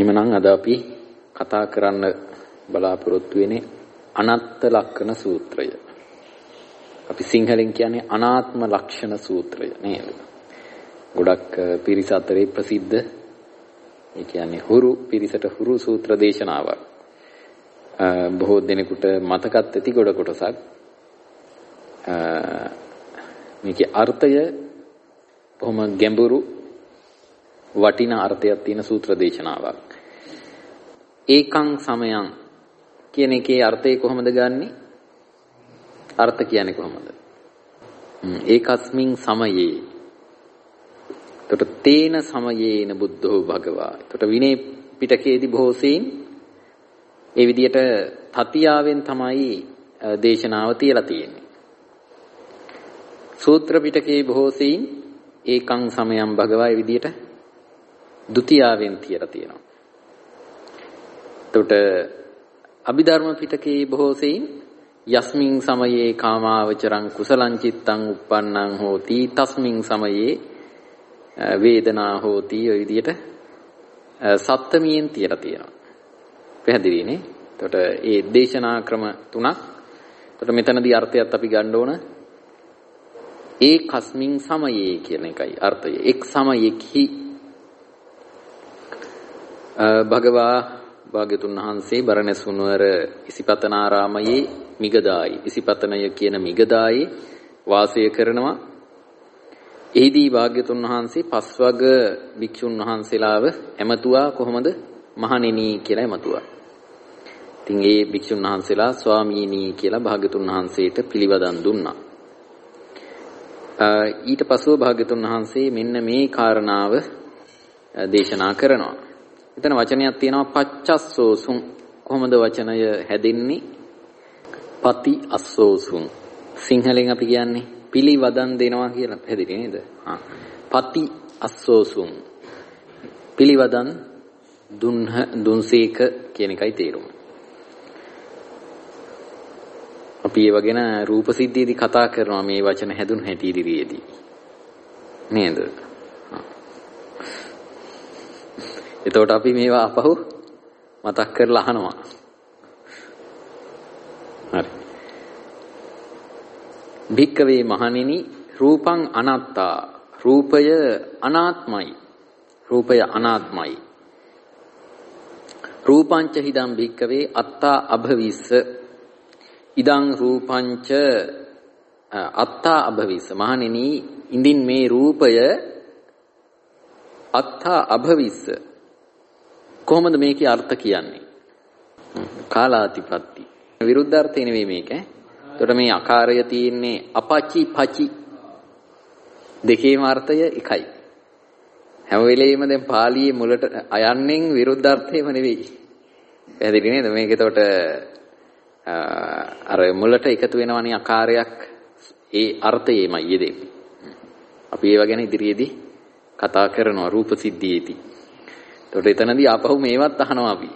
එhmenan අද අපි කතා කරන්න බලාපොරොත්තු වෙන්නේ අනත්ත් ලක්ෂණ සූත්‍රය. අපි සිංහලෙන් කියන්නේ අනාත්ම ලක්ෂණ සූත්‍රය නේද? ගොඩක් පිරිස අතරේ ප්‍රසිද්ධ ඒ කියන්නේ හුරු පිරිසට හුරු සූත්‍ර දේශනාවක්. බොහෝ දෙනෙකුට මතකත් ඇති ගොඩ කොටසක්. මේකේ අර්ථය බොහොම ගැඹුරු වටිනා අර්ථයක් තියෙන සූත්‍ර දේශනාවක්. ඒකං සමයං කියන එකේ අර්ථය කොහොමද ගන්නෙ? අර්ථ කියන්නේ කොහොමද? ඒකස්මින් සමයේ. එතකොට තේන සමයේන බුද්ධෝ භගවා. එතකොට විනය පිටකයේදී බොහෝ සෙයින් ඒ විදිහට තතියාවෙන් තමයි දේශනාව තියලා තියෙන්නේ. සූත්‍ර පිටකයේ බොහෝ සෙයින් ඒකං සමයං භගවා ඒ විදිහට ဒုတိ යාවෙන් තියලා තියෙනවා. එතකොට අභිධර්ම පිටකයේ බොහෝ සෙයින් යස්මින් සමයේ කාමාවචරං කුසලං චිත්තං uppannං හෝති තස්මින් සමයේ වේදනා හෝති ඔය විදිහට සප්තමියෙන් තියලා තියෙනවා. පැහැදිලිනේ? එතකොට මේ දේශනා ක්‍රම තුනක්. එතකොට මෙතනදී අර්ථයත් අපි ගන්න ඕන ඒ කස්මින් සමයේ කියන එකයි අර්ථය. එක් සමයෙක්හි භගවා භාග්‍යතුන් වහන්සේ බරණැස් නුවර ඉසිපතනාරාමයේ මිගදායි ඉසිපතනය කියන මිගදායේ වාසය කරනවා. එහිදී භාග්‍යතුන් වහන්සේ පස්වග භික්ෂුන් වහන්සේලාව ඇමතුවා කොහොමද? මහණෙනි කියලා ඇමතුවා. ඉතින් ඒ භික්ෂුන් වහන්සේලා ස්වාමීනි කියලා භාග්‍යතුන් වහන්සේට පිළිවදන් දුන්නා. ඊට පස්ව භාග්‍යතුන් වහන්සේ මෙන්න මේ කාරණාව දේශනා කරනවා. එතන වචනයක් තියෙනවා පච්චස්සෝසුං. කොහොමද වචනය හැදෙන්නේ? පති අස්සෝසුං. සිංහලෙන් අපි කියන්නේ පිළිවදන් දෙනවා කියලා. පැහැදිලි නේද? පති අස්සෝසුං. පිළිවදන් දුන්සේක කියන එකයි තේරුම. අපි ඒව ගැන රූප සිද්ධියේදී කතා කරනවා මේ වචන හැදුන හැටි ඉදිරියේදී. නේද? එතකොට අපි මේවා අපහු මතක් කරලා අහනවා. හරි. භික්කවේ මහණෙනි රූපං අනාත්තා. රූපය අනාත්මයි. රූපය අනාත්මයි. රූපංච හිදං භික්කවේ අත්තා අභවිස්ස. ඉදං රූපංච අත්තා අභවිස්ස. මහණෙනි ඉඳින් මේ රූපය අත්තා අභවිස්ස. කොහොමද මේකේ අර්ථ කියන්නේ? කාලාතිපත්ති. විරුද්ධාර්ථය නෙවෙයි මේක. එතකොට මේ ආකාරය තියෙන්නේ අපචි පචි දෙකේම අර්ථය එකයි. හැම වෙලෙම දැන් පාලියේ මුලට අයන්නෙන් විරුද්ධාර්ථයම නෙවෙයි. පැහැදිලි නේද? මේක එතකොට අර මුලට එකතු වෙනවනේ ආකාරයක් ඒ අර්ථයෙමයි යෙදෙන්නේ. අපි ඒව ගැන ඉදිරියේදී කතා කරනවා රූප සිද්ධියේදී. එතකොට එතනදී ආපහු මේවත් අහනවා අපි.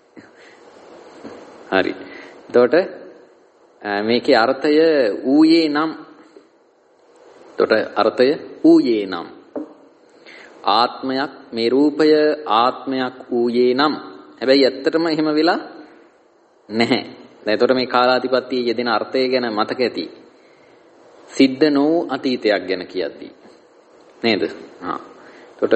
හරි. එතකොට මේකේ අර්ථය ඌයේ නම්. එතකොට අර්ථය ඌයේ නම්. ආත්මයක් මේ රූපය ආත්මයක් ඌයේ නම්. හැබැයි ඇත්තටම එහෙම වෙලා නැහැ. දැන් එතකොට මේ කාලාතිපත්තියේ යෙදෙන අර්ථය ගැන මතක ඇති. සිද්ධ නොවු අතීතයක් ගැන කියද්දී. නේද? එතකොට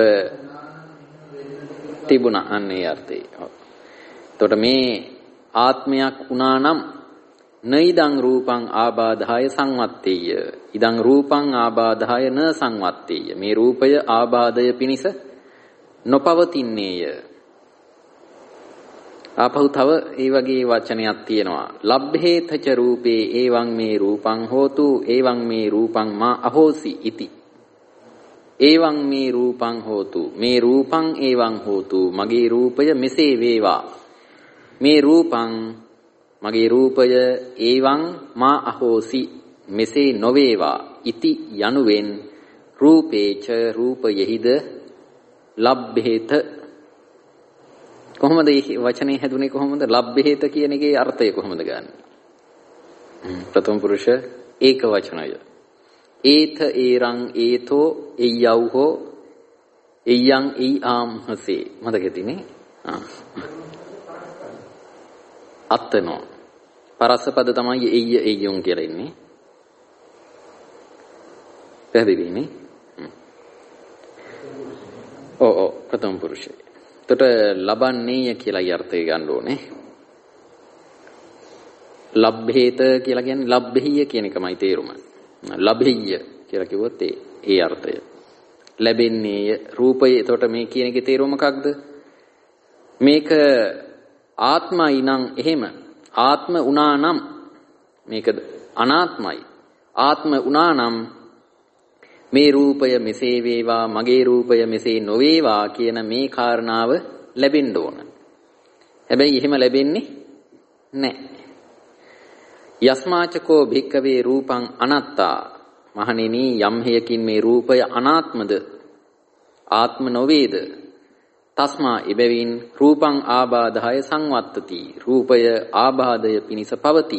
තිබුණා අන්නේ අර්ථය. එතකොට මේ ආත්මයක් වුණා නම් නයිදං රූපං ආබාධාය සංවත්තේය. ඉදං රූපං ආබාධාය න සංවත්තේය. මේ රූපය ආබාධය පිණිස නොපවතින්නේය. ආපහු තව ඒ වගේ වචනයක් තියෙනවා. ලබ්භේතච රූපේ එවං මේ රූපං හෝතු එවං මේ රූපං මා අහෝසි ඉති. එවං මේ රූපං හෝතු මේ රූපං එවං හෝතු මගේ රූපය මෙසේ වේවා. මේ රූපං මගේ රූපය එවං මා අහෝසි මෙසේ නොවේවා ඉති යනුවෙන් රූපේච රූපයෙහිද ලබ්භේත. කොහොමද මේ වචනේ හැදුනේ? කොහොමද ලබ්භේත කියන එකේ අර්ථය කොහොමද ගන්නෙ? ප්‍රථම පුරුෂ ඒක වචනය. ඒත ඒරං ඒතෝ එය්‍යව්හෝ එය්‍යං එයි ආම්හසේ. මතකෙතිනේ? අත්තනෝ පරස්ස පද තමයි එయ్య එయ్యුම් කියලා ඉන්නේ. පැහැදිලිනේ? ඔව් ප්‍රථම පුරුෂය. එතකොට ලබන්නේය කියලා අර්ථය ගන්න ඕනේ. ලබ්භේත කියලා කියන්නේ ලබ්භෙය කියන එකමයි තේරුම. ලබෙය්‍ය කියලා කිව්වොත් ඒ අර්ථය. ලැබෙන්නේය රූපය. එතකොට මේ කියන එකේ තේරුම මොකක්ද? මේක ආත්මයි නම් එහෙම ආත්ම උනා නම් මේක අනාත්මයි. ආත්ම උනා නම් මේ රූපය මෙසේ වේවා මගේ රූපය මෙසේ නොවේවා කියන මේ කාරණාව ලැබෙන්න ඕන. හැබැයි එහෙම ලැබෙන්නේ නැහැ. යස්මාචකෝ භික්කවේ රූපං අනත්තා මහණෙනි යම් හේයකින් මේ රූපය අනාත්මද ආත්ම නොවේද තස්මා ඉබෙවින් රූපං ආබාධය සංවත්තති රූපය ආබාධය පිනිස පවති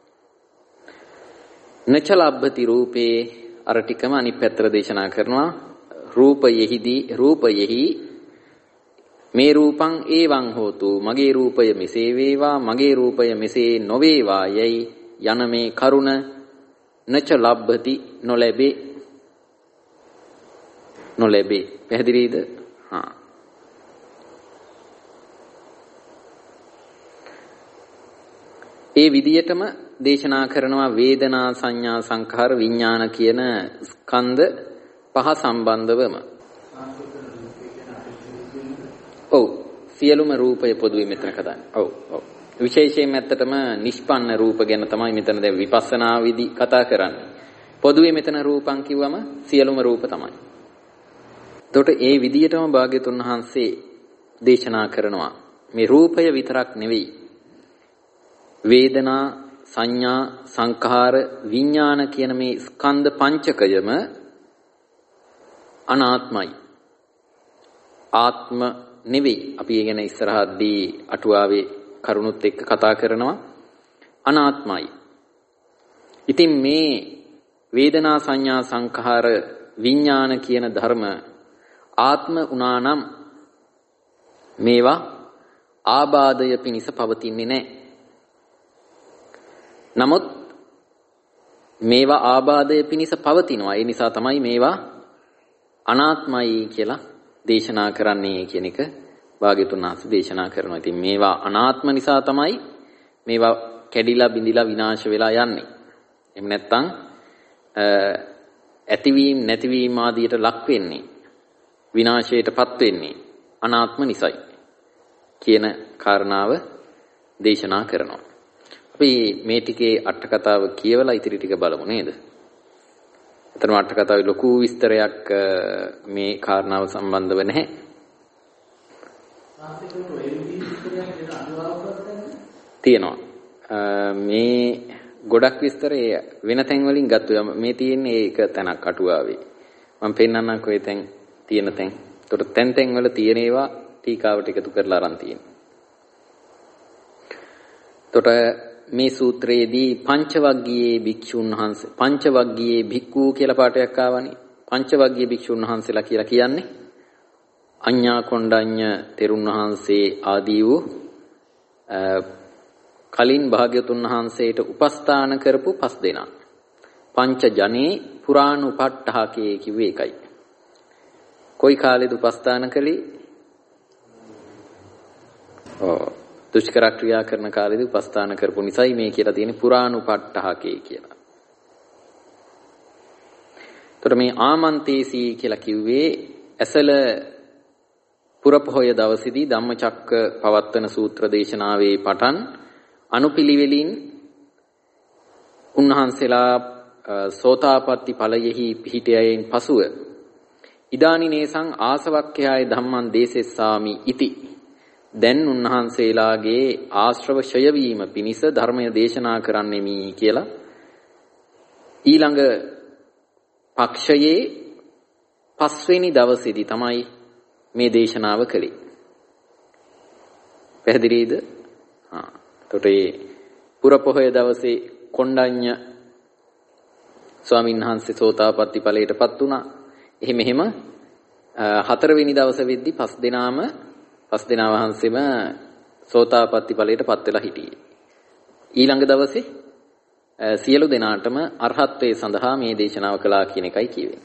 නචලබ්බති රූපේ අර ටිකම අනිත් පැත්තට දේශනා කරනවා රූපයෙහි මේ රූපං ඒවං හෝතු මගේ රූපය මෙසේ වේවා මගේ රූපය මෙසේ නොවේවා යයි යන මේ කරුණ නච ලබ්බති නොලැබේ පැහැදිලිද? ඒ විදියටම දේශනා කරනවා වේදනා සංඥා සංඛාර විඥාන කියන ස්කන්ධ පහ සම්බන්ධවම. ඔව් සියලුම රූපය පොදුවේ මෙතන කතාන්නේ. ඔව් විශේෂයෙන්ම ඇත්තටම නිෂ්පන්න රූප ගැන තමයි මෙතන දැන් විපස්සනා විදි කතා කරන්නේ. පොදුවේ මෙතන රූපං කිව්වම සියලුම රූප තමයි. එතකොට ඒ විදියටම භාග්‍යතුන් වහන්සේ දේශනා කරනවා මේ රූපය විතරක් නෙවෙයි වේදනා සංඥා සංඛාර විඥාන කියන මේ ස්කන්ධ පංචකයම අනාත්මයි. ආත්ම නෙවෙයි. අපි ඒ ගැන ඉස්සරහදී අටුවාවේ කරුණුත් එක්ක කතා කරනවා අනාත්මයි. ඉතින් මේ වේදනා සංඥා සංඛාර විඥාන කියන ධර්ම ආත්ම උනා නම් මේවා ආබාධය පිණිස පවතින්නේ නැහැ. නමුත් මේවා ආබාධය පිණිස පවතිනවා. ඒ නිසා තමයි මේවා අනාත්මයි කියලා දේශනා කරන්නේ කියන එක භාග්‍යතුන් වහන්සේ දේශනා කරනවා. ඉතින් මේවා අනාත්ම නිසා තමයි මේවා කැඩිලා බිඳිලා විනාශ වෙලා යන්නේ. එහෙම නැත්නම් ඇතිවීම නැතිවීම ආදියට ලක් වෙන්නේ විනාශයටපත් වෙන්නේ අනාත්ම නිසයි කියන කාරණාව දේශනා කරනවා. අපි මේ ටිකේ අට කතාව කියවලා ඉතිරි ටික බලමු නේද? එතන අට කතාවේ ලොකු විස්තරයක් මේ කාරණාව සම්බන්ධව නැහැ. තියෙනවා. මේ ගොඩක් විස්තරය වෙන තැන් වලින් ගත්තා. මේ තියෙන්නේ ඒක තැනක් අටුවාවේ. මම පෙන්නන්නම් කොයි තැන් තියෙන තැන්. ඒතකොට තැන් වල තියෙන ඒවා ටීකාවට එකතු කරලා අරන් තියෙනවා. එතකොට මේ සූත්‍රයේදී පංචවග්ගීයේ භික්ෂුන් වහන්සේ පංචවග්ගීයේ භික්ඛු කියලා පාඩයක් ආවනේ. පංචවග්ගීය භික්ෂුන් වහන්සේලා කියලා කියන්නේ අඤ්ඤා කොණ්ඩඤ්ඤ තෙරුන් වහන්සේ ආදී වූ කලින් භාග්‍යතුන් වහන්සේට උපස්ථාන කරපු 5 දෙනා. පංච ජනේ පුරාණුපට්ඨහකේ කිව්වේ ඒකයි. කොයි කාලෙද උපස්ථාන කළේ? දුෂ්කර ක්‍රියා කරන කාලෙදී උපස්ථාන කරපු නිසායි මේ කියලා තියෙන්නේ පුරාණුපට්ඨහකේ කියලා. එතකොට මේ ආමන්තේසී කියලා කිව්වේ ඇසල පුරපොහොය දවසේදී ධම්මචක්ක පවත්තන සූත්‍ර දේශනාවේ පටන් අනුපිළිවෙලින් උන්වහන්සේලා සෝතාපට්ටි ඵලයෙහි පිහිටයයින් පසුව ඉදානිනේසං ආසවක්ඛයාය ධම්මං දේසෙස්සාමි ඉති දැන් උන්වහන්සේලාගේ ආශ්‍රව ඡය වීම පිණිස ධර්මය දේශනා කරන්නෙමි කියලා ඊළඟ පක්ෂයේ 5 වෙනි දවසේදී තමයි මේ දේශනාව කළේ. පැහැදිලිද? එතකොට මේ පුරපොහොය දවසේ කොණ්ඩඤ්ඤ ස්වාමීන් වහන්සේ සෝතාපට්ටි ඵලයටපත් වුණා. එහෙම 4 වෙනි දවස වෙද්දී 5 දෙනාම පස් දෙනා වහන්සේම සෝතාපට්ටි ඵලයට පත් වෙලා හිටියේ. ඊළඟ දවසේ සියලු දෙනාටම අරහත්ත්වයේ සඳහා මේ දේශනාව කළා කියන එකයි කියවෙන්නේ.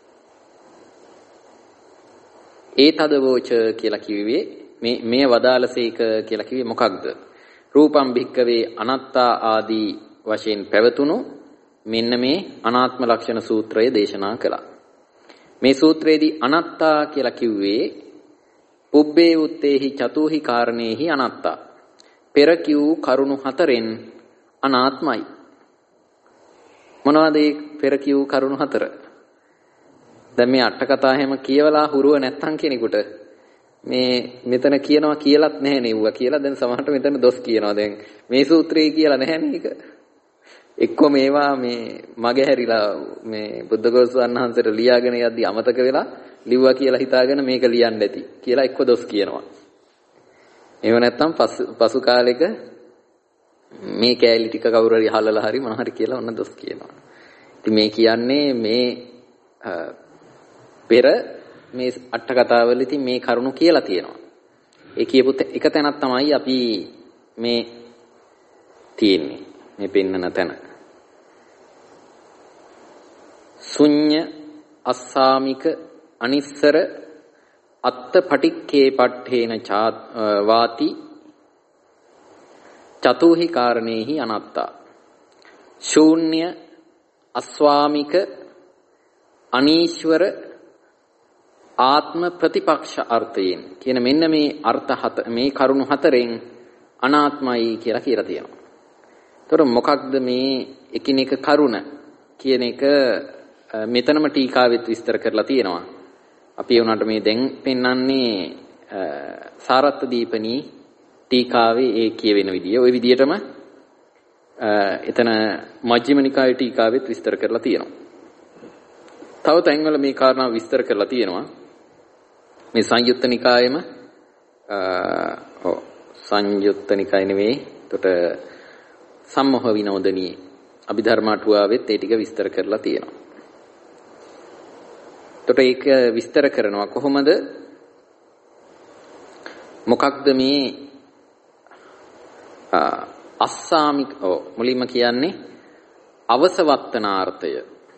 ඒ තදවෝච කියලා කිව්වේ මේ වදාළසේක කියලා කිව්වේ මොකක්ද? රූපම් භික්කවේ අනත්තා ආදී වශයෙන් පැවතුණු මෙන්න මේ අනාත්ම ලක්ෂණ සූත්‍රය දේශනා කළා. මේ සූත්‍රයේදී අනත්තා කියලා කිව්වේ පුබ්බේ උත්තේහි චතුහි කාරණේහි අනත්තා. පෙර කිව් කරුණු හතරෙන් අනාත්මයි. මොනවද මේ පෙර කිව් කරුණු හතර? දැන් මේ අට කතා හැම කියවලා හුරුව නැත්තම් කෙනෙකුට මේ මෙතන කියනවා කියලාත් නැහැ නෙව්වා කියලා දැන් සමහරට මෙතන දොස් කියනවා. දැන් මේ සූත්‍රයේ කියලා නැහැ නේක. එක්කෝ මේවා මේ මගේ හැරිලා මේ බුද්ධඝෝෂ වහන්සේට ලියාගෙන යද්දි අමතක වෙලා ලිව්වා කියලා හිතාගෙන මේක ලියන්න ඇති කියලා එක්කෝ දොස් කියනවා. එහෙම නැත්තම් පසු කාලෙක මේ කෑලි ටික කවුරු හරි අහලලා හරි මොන හරි කියලා ඔන්න දොස් කියනවා. ඉතින් මේ කියන්නේ මේ පෙර මේ අට කතාවලදී මේ කරුණු කියලා තියෙනවා. ඒ කියපු එක තැනක් තමයි අපි මේ තියෙන්නේ. මේ පෙන්නන තැන. ශුඤ්ඤ අස්සාමික අනිස්සර අත්ත පටික්කේ පට්ඨේන වාති චතුහි කාරණේහි අනත්තා. ශූන්‍ය අස්වාමික අනීශ්වර ආත්ම ප්‍රතිපක්ෂ අර්ථයෙන් කියන මෙන්න මේ අර්ථ මේ කරුණු හතරෙන් අනාත්මයි කියලා කියලා තියෙනවා. එතකොට මොකක්ද මේ එකිනෙක කරුණ කියන එක මෙතනම ටීකාවෙත් විස්තර කරලා තියෙනවා. අපි උනාට මේ දැන් පෙන්වන්නේ සාරත්ත දීපනී ටීකාවේ ඒ කියවෙන විදිය. ওই විදියටම එතන මජ්ක්‍ධිම නිකායේ ටීකාවෙත් විස්තර කරලා තියෙනවා. තව තැන්වල මේ කාරණා විස්තර කරලා තියෙනවා. මේ සංයුත්ත නිකායෙම සංයුත්ත නිකාය නෙවෙයි. එතකොට සම්මෝහ විනෝදනී අභිධර්මාටුවාවෙත් ඒ ටික විස්තර කරලා තියෙනවා. එතකොට ඒක විස්තර කරනවා කොහොමද? මොකක්ද මේ අස්සාමික මුලින්ම කියන්නේ අවසවත්තනාර්ථය.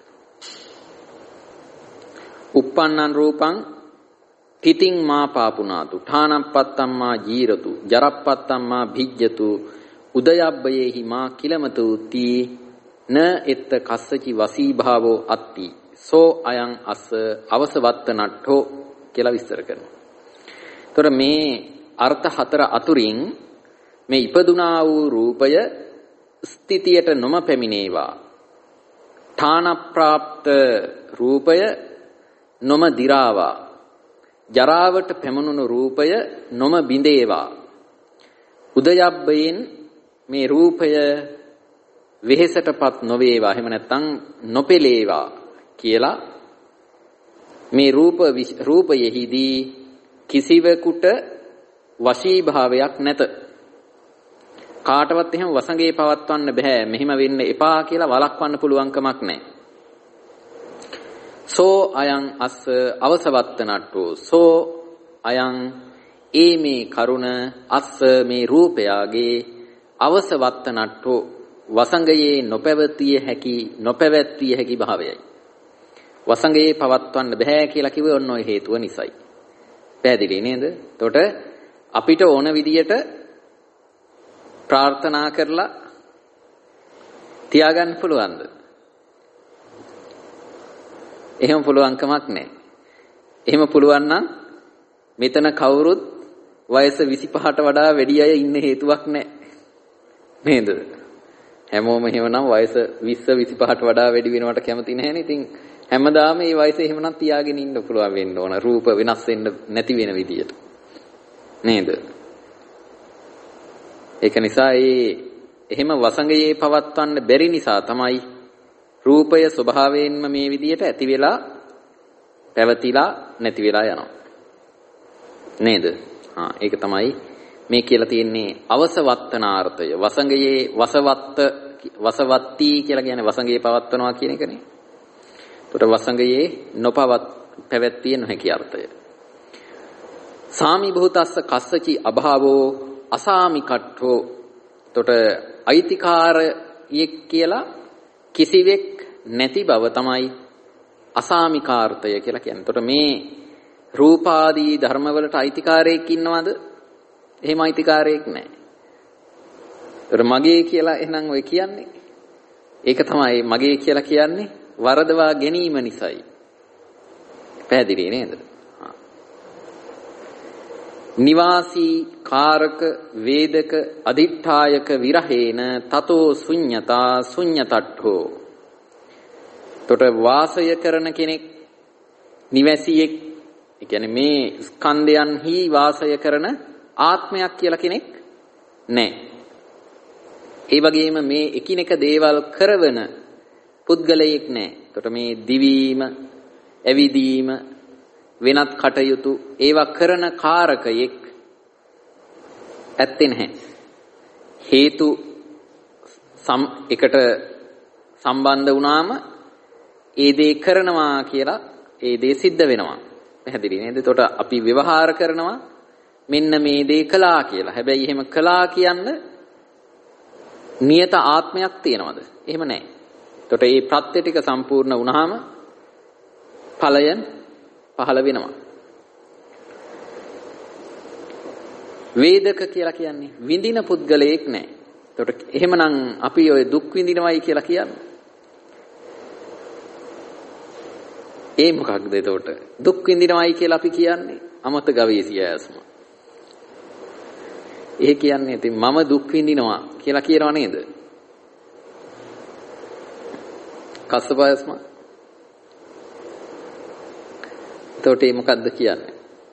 uppannන් රූපං තිතින් මා පාපුනාතු ඨානප්පත්තම්මා ජීරතු ජරප්පත්තම්මා භිජ්ජතු උදයබ්බයේහි මා කිලමතු තී න එත්ත කස්සචි වසී භාවෝ අත්ති සෝ අයං අස්ස අවසවත්තනට්ඨෝ කියලා විස්තර කරනවා. එතකොට මේ අර්ථ හතර අතුරින් මේ ඉපදුනා වූ රූපය ස්ථිතියට නොම පැමිණේවා. ඨානප්‍රාප්ත රූපය නොම දිරාවා. ජරාවට පැමුණුණු රූපය නොම බිඳේවා. උදයබ්බයෙන් මේ රූපය වෙහෙසටපත් නොවේවා. එහෙම නැත්නම් නොපෙළේවා කියලා මේ රූපයෙහිදී කිසිවෙකුට වශී භාවයක් නැත. කාටවත් එහෙම වසඟේ පවත්වන්න බෑ. මෙහෙම වෙන්න එපා කියලා වළක්වන්න පුළුවන් කමක් නැහැ. සෝ අයං අස්ස අවසවත්තනට්ඨෝ සෝ අයං මේ කරුණ අස්ස මේ රූපයාගේ අවසවත්තනට්ඨෝ වසඟයේ නොපැවැත්විය හැකි භාවයයි. වසඟයේ පවත්වන්න බෑ කියලා කිව්වේ ඔන්න ඔය හේතුව නිසායි. පැහැදිලි නේද? එතකොට අපිට ඕන විදියට ප්‍රාර්ථනා කරලා තියාගන්න පුළුවන්ද? එහෙම පුළුවන් කමක් නැහැ. එහෙම පුළුවන් නම් මෙතන කවුරුත් වයස 25ට වඩා වැඩි අය ඉන්න හේතුවක් නැහැ. නේද? හැමෝම එහෙමනම් වයස 20 25ට වඩා වැඩි වෙනවට කැමති නැහැනේ. ඉතින් හැමදාම මේ වයස එහෙමනම් තියාගෙන ඉන්න පුළුවන් වෙන්න ඕන. රූප වෙනස් වෙන්න නැති වෙන විදියට. නේද? ඒක නිසා එහෙම වසඟයේ පවත්වන්න බැරි නිසා තමයි රූපය ස්වභාවයෙන්ම මේ විදියට ඇති වෙලා පැවතිලා නැති වෙලා යනවා. නේද? ඒක තමයි මේ කියලා තියෙන්නේ අවසවත්තනාර්ථය. වසඟයේ වසවත්ති කියලා කියන්නේ වසඟයේ පවත්වනවා කියන එකනේ. එතකොට වසඟයේ පැවැත්විය නොහැකි අර්ථය. සාමි භූතස්ස කස්සචි අභාවෝ අසාමිකට්ඨෝ. එතකොට අයිතිකාරයෙක් කියලා කිසිවෙක් නැති බව තමයි අසාමිකාර්ථය කියලා කියන්නේ. එතකොට මේ රූපාදී ධර්මවලට අයිතිකාරයෙක් ඉන්නවද? එහෙම අයිතිකාරයෙක් නැහැ. එතකොට මගේ කියලා එහෙනම් ඔය කියන්නේ ඒක තමයි මගේ කියලා කියන්නේ වරදවා ගැනීම නිසායි. පැහැදිලි නේද? නිවාසී කාරක වේදක අදිඨායක විරහේන තතෝ ශුඤ්ඤතා ශුඤ්ඤතට්ඨෝ. එතකොට වාසය කරන කෙනෙක් නිවැසියෙක්, ඒ කියන්නේ මේ ස්කන්ධයන්හි වාසය කරන ආත්මයක් කියලා කෙනෙක් නැහැ. ඒ වගේම මේ එකිනෙක දේවල් කරවන පුද්ගලයෙක් නැහැ. එතකොට මේ දිවීම, ඇවිදීම, වෙනත් කටයුතු ඒවා කරන කාරකයෙක් ඇත්තේ නැහැ. හේතු එකට සම්බන්ධ වුණාම ඒ දේ කරනවා කියලා ඒ දේ සිද්ධ වෙනවා. පැහැදිලි නේද? එතකොට අපි ව්‍යවහාර කරනවා මෙන්න මේ දේ කළා කියලා. හැබැයි එහෙම කළා කියන්න නියත ආත්මයක් තියනවද? එහෙම නැහැ. එතකොට මේ ප්‍රත්‍ය ටික සම්පූර්ණ වුණාම ඵලයන් පහළ වෙනවා. වේදක කියලා කියන්නේ විඳින පුද්ගලයෙක් නැහැ. එතකොට එහෙමනම් අපි ඔය දුක් විඳිනවයි කියලා කියන්නේ. ඒ මොකක්ද එතකොට? දුක් විඳිනවයි කියලා අපි කියන්නේ අමත ගවේසියස්ම. ඒ කියන්නේ ඉතින් මම දුක් විඳිනවා කියලා කියනව නේද? කස්සපයස්ම. එතකොට මේ මොකද්ද කියන්නේ?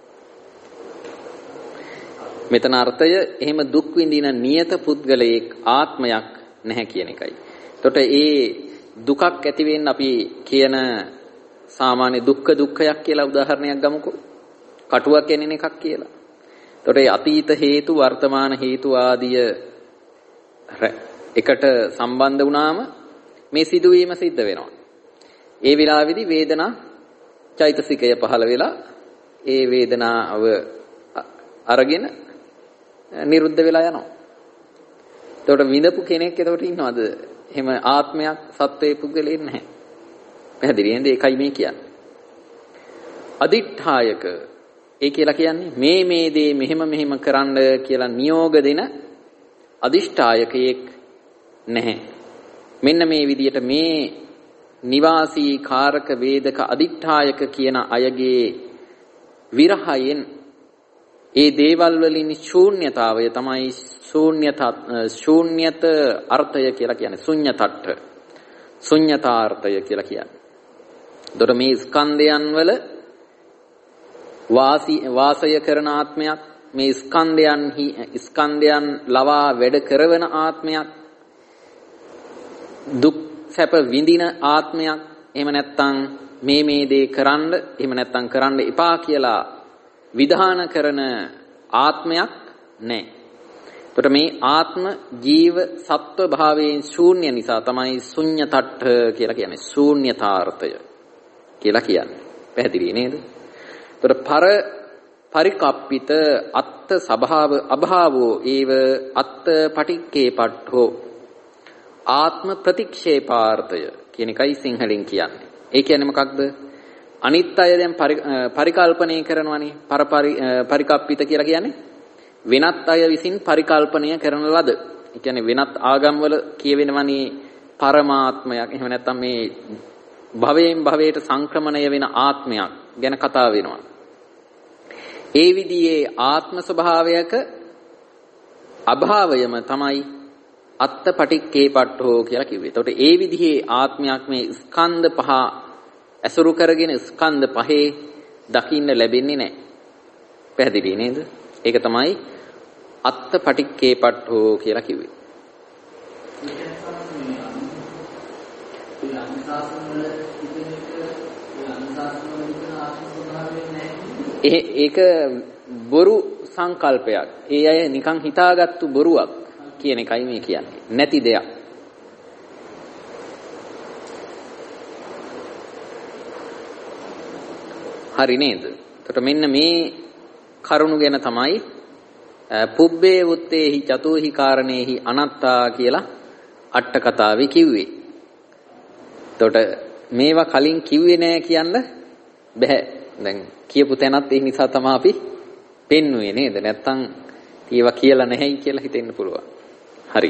මෙතන අර්ථය එහෙම දුක් විඳින නියත පුද්ගලයෙක් ආත්මයක් නැහැ කියන එකයි. එතකොට ඒ දුකක් ඇති වෙන්න අපි කියන සාමාන්‍ය දුක්ඛයක් කියලා උදාහරණයක් ගමුකෝ. කටුවක් එන්නේ එකක් කියලා. එතකොට ඒ අතීත හේතු වර්තමාන හේතු ආදිය එකට සම්බන්ධ වුණාම මේ සිදුවීම සිද්ධ වෙනවා. ඒ විලාවේදී වේදනා චෛතසිකය පහළ වෙලා ඒ වේදනාව අරගෙන නිරුද්ධ වෙලා යනවා. එතකොට විඳපු කෙනෙක් එතකොට ඉන්නවද? එහෙම ආත්මයක් සත්වයේ පුද්ගලෙන්නේ නැහැ. පැහැදිලි නේද? ඒකයි මේ කියන්නේ. අදිඨායක ඒ කියලා කියන්නේ මේ දේ මෙහෙම කරන්න කියලා නියෝග දෙන අදිෂ්ඨායකයෙක් නැහැ. මෙන්න මේ විදියට මේ නිවාසී කාරක වේදක අදිඨායක කියන අයගේ විරහයෙන් ඒ දේවල් වලින් ශූන්‍යතාවය තමයි ශූන්‍යත අර්ථය කියලා කියන්නේ. ශුඤ්ඤතට්ඨ ශුඤ්ඤතාර්ථය කියලා කියන්නේ. එතකොට මේ ස්කන්ධයන් වල වාසය කරන ආත්මයක්, මේ ස්කන්ධයන් ලවා වැඩ කරන ආත්මයක්, දුක් සැප විඳින ආත්මයක්, එහෙම නැත්නම් මේ දේ කරන්න, එහෙම නැත්නම් කරන්න එපා කියලා විධාන කරන ආත්මයක් නැහැ. එතකොට මේ ආත්ම ජීව සත්ව භාවයෙන් ශූන්‍ය නිසා තමයි ශුඤ්ඤතට්ඨ කියලා කියන්නේ. ශූන්‍යතාර්ථය කියලා කියන්නේ. පැහැදිලි නේද? එතකොට පරිකප්පිත අත්ත ස්වභාව අභාවෝ ඒව අත්ත පටික්කේපට්ඨෝ ආත්ම ප්‍රතික්ෂේපාර්ථය කියන එකයි සිංහලෙන් කියන්නේ. ඒ කියන්නේ මොකක්ද? අනිත් අය දැන් පරිකල්පනය කරනවානේ. පරිකප්පිත කියලා කියන්නේ වෙනත් අය විසින් පරිකල්පනය කරන ලද. ඒ කියන්නේ වෙනත් ආගම්වල කියවෙනවනේ පරමාත්මයක්. එහෙම නැත්නම් මේ භවයෙන් භවයට සංක්‍රමණය වෙන ආත්මයක් ගැන කතා වෙනවා. ඒ විදිහේ ආත්ම ස්වභාවයක අභාවයම තමයි අත්ත පටික්කේපට්ඨෝ කියලා කිව්වේ. එතකොට ඒ විදිහේ ආත්මයක් මේ ස්කන්ධ පහ ඇසුරු කරගෙන ස්කන්ධ පහේ දකින්න ලැබෙන්නේ නැහැ. පැහැදිලි නේද? ඒක තමයි අත්ත පටික්කේපට්ඨෝ කියලා කිව්වේ. ඒක බොරු සංකල්පයක්. ඒ අය නිකන් හිතාගත්තු බොරුවක් කියන එකයි මේ කියන්නේ. නැති දෙයක්. හරි නේද? එතකොට මෙන්න මේ කරුණු ගැන තමයි පුබ්බේ උත්තේහි චතුහි කාරණේහි අනත්තා කියලා අට කතාවේ කිව්වේ. එතකොට මේවා කලින් කිව්වේ නෑ කියන්න බෑ. දැන් කියපු තැනත් ඒ නිසා තමයි අපි පෙන්නුවේ නේද? නැත්තම් ඒවා කියලා නැහැයි කියලා හිතෙන්න පුළුවන්. හරි.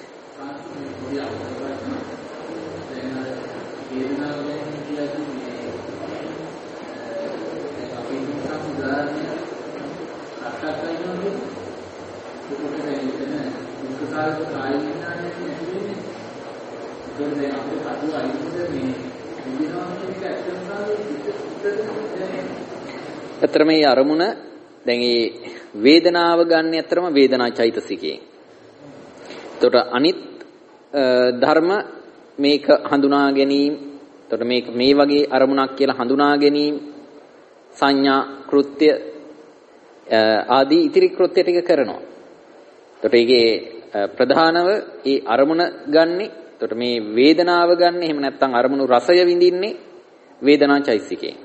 ඇත්තටම මේ අරමුණ දැන් මේ වේදනාව ගන්න ඇත්තටම වේදනා චෛතසිකයෙන්. එතකොට අනිත් ධර්ම මේක හඳුනා ගැනීම, එතකොට මේක මේ වගේ අරමුණක් කියලා හඳුනා ගැනීම, සංඥා කෘත්‍ය ආදී ඉතිරි කෘත්‍ය ටික කරනවා. එතකොට ඒකේ ප්‍රධානව ඒ අරමුණ ගන්නෙ, එතකොට මේ වේදනාව ගන්න, එහෙම නැත්නම් අරමුණු රසය විඳින්නේ වේදනා චෛතසිකයෙන්.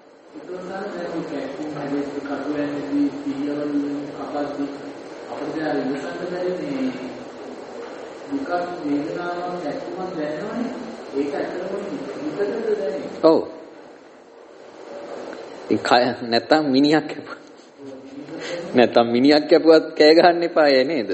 ඔව්. නැත්තම් මිනිහක් කැපුවා. නැත්තම් මිනිහක් කැපුවත් කෑ ගහන්න එපා නේද?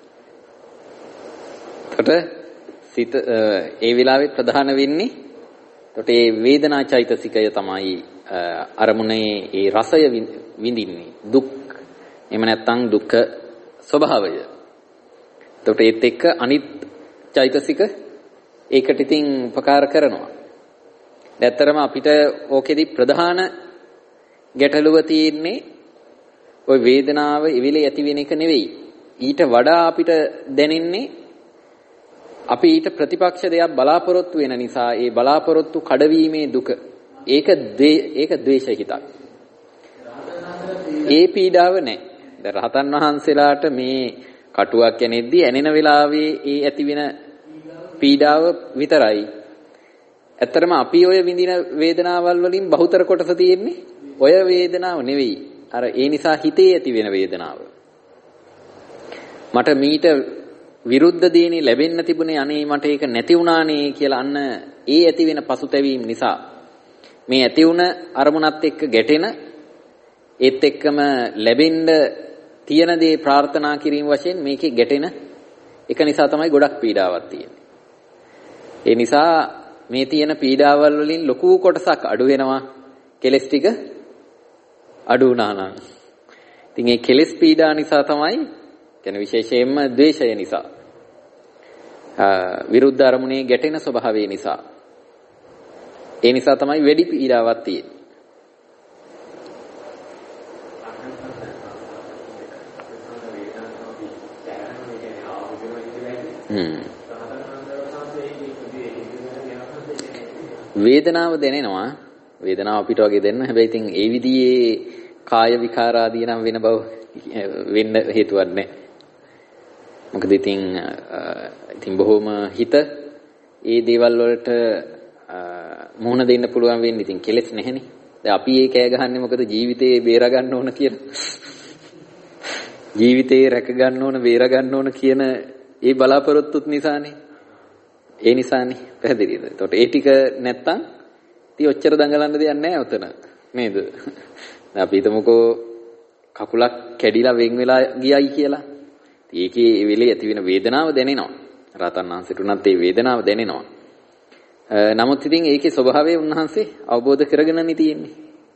එතකොට සිත ඒ වෙලාවේ ප්‍රධාන වෙන්නේ, එතකොට මේ වේදනා චෛතසිකය තමයි අරමුණේ ඒ රසය විඳින්නේ, දුක්. එහෙම නැත්තම් දුක්ඛ ස්වභාවය. එතකොට ඒත් එක්ක අනිත් චෛතසික ඒකට ඉතින් උපකාර කරනවා. ඇත්තරම අපිට ඕකෙදි ප්‍රධාන ගැටලුව තියෙන්නේ ওই වේදනාව ඉවිලේ ඇති වෙන එක නෙවෙයි. ඊට වඩා අපිට දැනෙන්නේ අපි ඊට ප්‍රතිපක්ෂ දෙයක් බලාපොරොත්තු වෙන නිසා ඒ බලාපොරොත්තු කඩවීමේ දුක. ඒක ද්වේෂ හිතක්. ඒ පීඩාව නැහැ. දැන් රහතන් වහන්සේලාට මේ කටුවක් යනෙද්දී ඇනෙන වෙලාවේ ඒ ඇති වෙන පීඩාව විතරයි. ඇත්තටම අපි ඔය විඳින වේදනාවල් වලින් බහුතර කොටස තියෙන්නේ ඔය වේදනාව නෙවෙයි. අර ඒ නිසා හිතේ ඇති වෙන වේදනාව. මට මීට විරුද්ධ දේනේ ලැබෙන්න තිබුණේ, අනේ මට ඒක නැති වුණානේ කියලා අන්න ඒ ඇති වෙන පසුතැවීම නිසා මේ ඇති වුණ අරමුණත් එක්ක ගැටෙන, ඒත් එක්කම ලැබෙන්න තියෙන දේ ප්‍රාර්ථනා කිරීම වශයෙන් මේකේ ගැටෙන එක නිසා තමයි ගොඩක් පීඩාවක් තියෙන්නේ. ඒ නිසා මේ තියෙන පීඩාවල් වලින් ලොකු කොටසක් අඩු වෙනවා කෙලස් ටික අඩු වුණා නම්. ඉතින් මේ කෙලස් පීඩා නිසා තමයි, කියන්නේ විශේෂයෙන්ම ද්වේෂය නිසා, විරුද්ධ අරමුණේ ගැටෙන ස්වභාවය නිසා, ඒ නිසා තමයි වැඩි පීඩාවක් තියෙන්නේ. වේදනාව දැනෙනවා. වේදනාව අපිට වගේ දැනෙන හැබැයි ඉතින් ඒ විදිහේ කාය විකාර ආදී නම් වෙන බව වෙන්න හේතුවක් නැහැ. මොකද ඉතින් බොහොම හිත ඒ දේවල් වලට මුහුණ දෙන්න පුළුවන් වෙන්නේ ඉතින් කෙලෙස් නැහෙනේ. දැන් අපි ඒ කෑ ගහන්නේ මොකද ජීවිතේ බේර ගන්න ඕන කියලා. ජීවිතේ රැක ගන්න ඕන, බේර ගන්න ඕන කියන ඒ බලාපොරොත්තුත් නිසානේ. ඒ නිසානේ. පැහැදිලිද? එතකොට ඒ ටික නැත්තම් ඉතින් ඔච්චර දඟලන්න දෙයක් නැහැ උතන. නේද? දැන් අපි හිතමුකෝ කකුලක් කැඩිලා වෙන් වෙලා ගියයි කියලා. ඒකේ ඒ වෙලේ ඇති වෙන වේදනාව දැනෙනවා. රහතන් වහන්සේට උනත් ඒ වේදනාව දැනෙනවා. නමුත් ඉතින් ඒකේ ස්වභාවය උන්වහන්සේ අවබෝධ කරගෙනනේ තියෙන්නේ.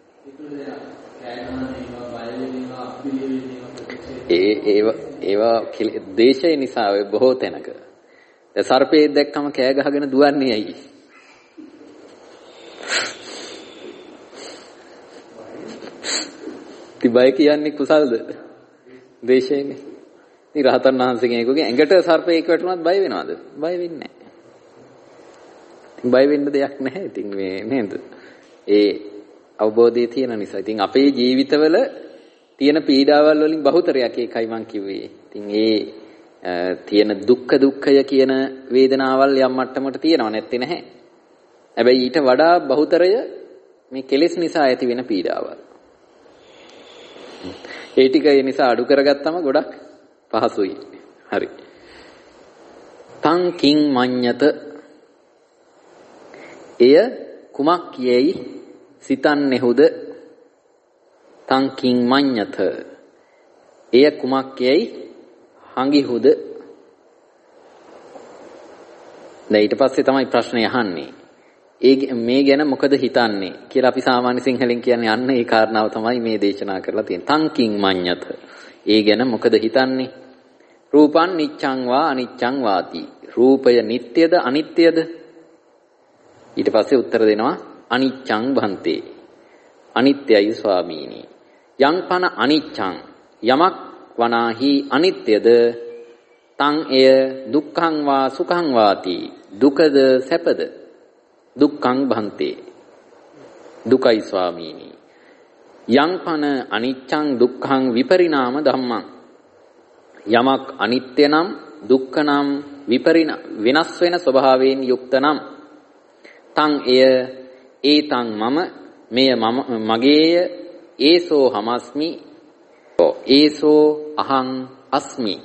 ඒවා දේශය නිසා බොහෝ තැනක. දැන් සර්පේ දැක්කම කෑ ගහගෙන දුවන්නේ ඇයි? තිබයි කියන්නේ කුසල්ද? දේශයනේ. ඉතින් රහතන් වහන්සේ කෙනෙකුගේ ඇඟට සර්පයෙක් වැටුණත් බය වෙනවද? බය වෙන්නේ නැහැ. ඉතින් බය වෙන්න දෙයක් නැහැ. ඉතින් මේ නේද? ඒ අවබෝධය තියෙන නිසා. ඉතින් අපේ ජීවිතවල තියෙන පීඩාවල් වලින් බහුතරයක් ඒකයි මං කිව්වේ. ඉතින් තියෙන දුක්ඛය කියන වේදනාවල් යම් මට්ටමකට තියෙනව නැත්තේ නැහැ. හැබැයි ඊට වඩා බහුතරය මේ කෙලෙස් නිසා ඇති වෙන පීඩාවල්. ඒ ටික ඒ නිසා අඩු කරගත්තම ගොඩක් පහසුයි. හරි. තං කිං මඤ්ඤත එය කුමක් යැයි සිතන්නේහුද? තං කිං මඤ්ඤත එය කුමක් යැයි හංගිහුද? දැන් ඊට පස්සේ තමයි ප්‍රශ්නේ අහන්නේ. මේ ගැන මොකද හිතන්නේ කියලා අපි සාමාන්‍ය සිංහලෙන් කියන්නේ අන්න ඒ කාරණාව තමයි මේ දේශනා කරලා තියෙන්නේ. තං කිං මඤ්ඤත ඒ ගැන මොකද හිතන්නේ? රූපං නිච්ඡං වා අනිච්ඡං වාති. රූපය නිට්ටයද අනිත්‍යද? ඊට පස්සේ උත්තර දෙනවා අනිච්ඡං භන්තේ. අනිත්‍යයි ස්වාමීනි. යං පන අනිච්ඡං යමක් වනාහි අනිත්‍යද තං එය දුක්ඛං වා සුඛං වාති. දුකද සැපද? දුක්ඛං භන්තේ. දුකයි ස්වාමීනි. යං පන අනිච්ඡං දුක්ඛං විපරිණාම ධම්මං. යමක් අනිත්‍ය නම් දුක්ඛ නම් වෙනස් වෙන ස්වභාවයෙන් යුක්ත නම් තං එය ඒතං මම මෙය මගේය ඒසෝ හමස්මි ඒසෝ අහං අස්මි.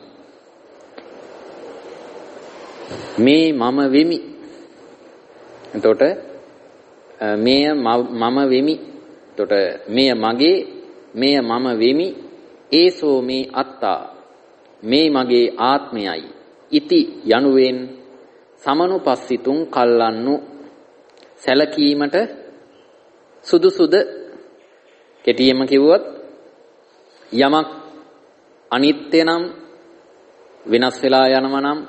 මේ මම වෙමි. එතකොට මෙය මම වෙමි. එතකොට මෙය මගේ මෙය මම වෙමි. ඒසෝ මේ අත්තා මේ මගේ ආත්මයයි. ඉති යනුවෙන් සමනුපස්සිතුං කල්ලන්නු සැලකීමට සුදුසුද? කෙටියෙන්ම කිව්වොත් යමක් අනිත්‍ය නම් වෙනස් වෙලා යනවා නම්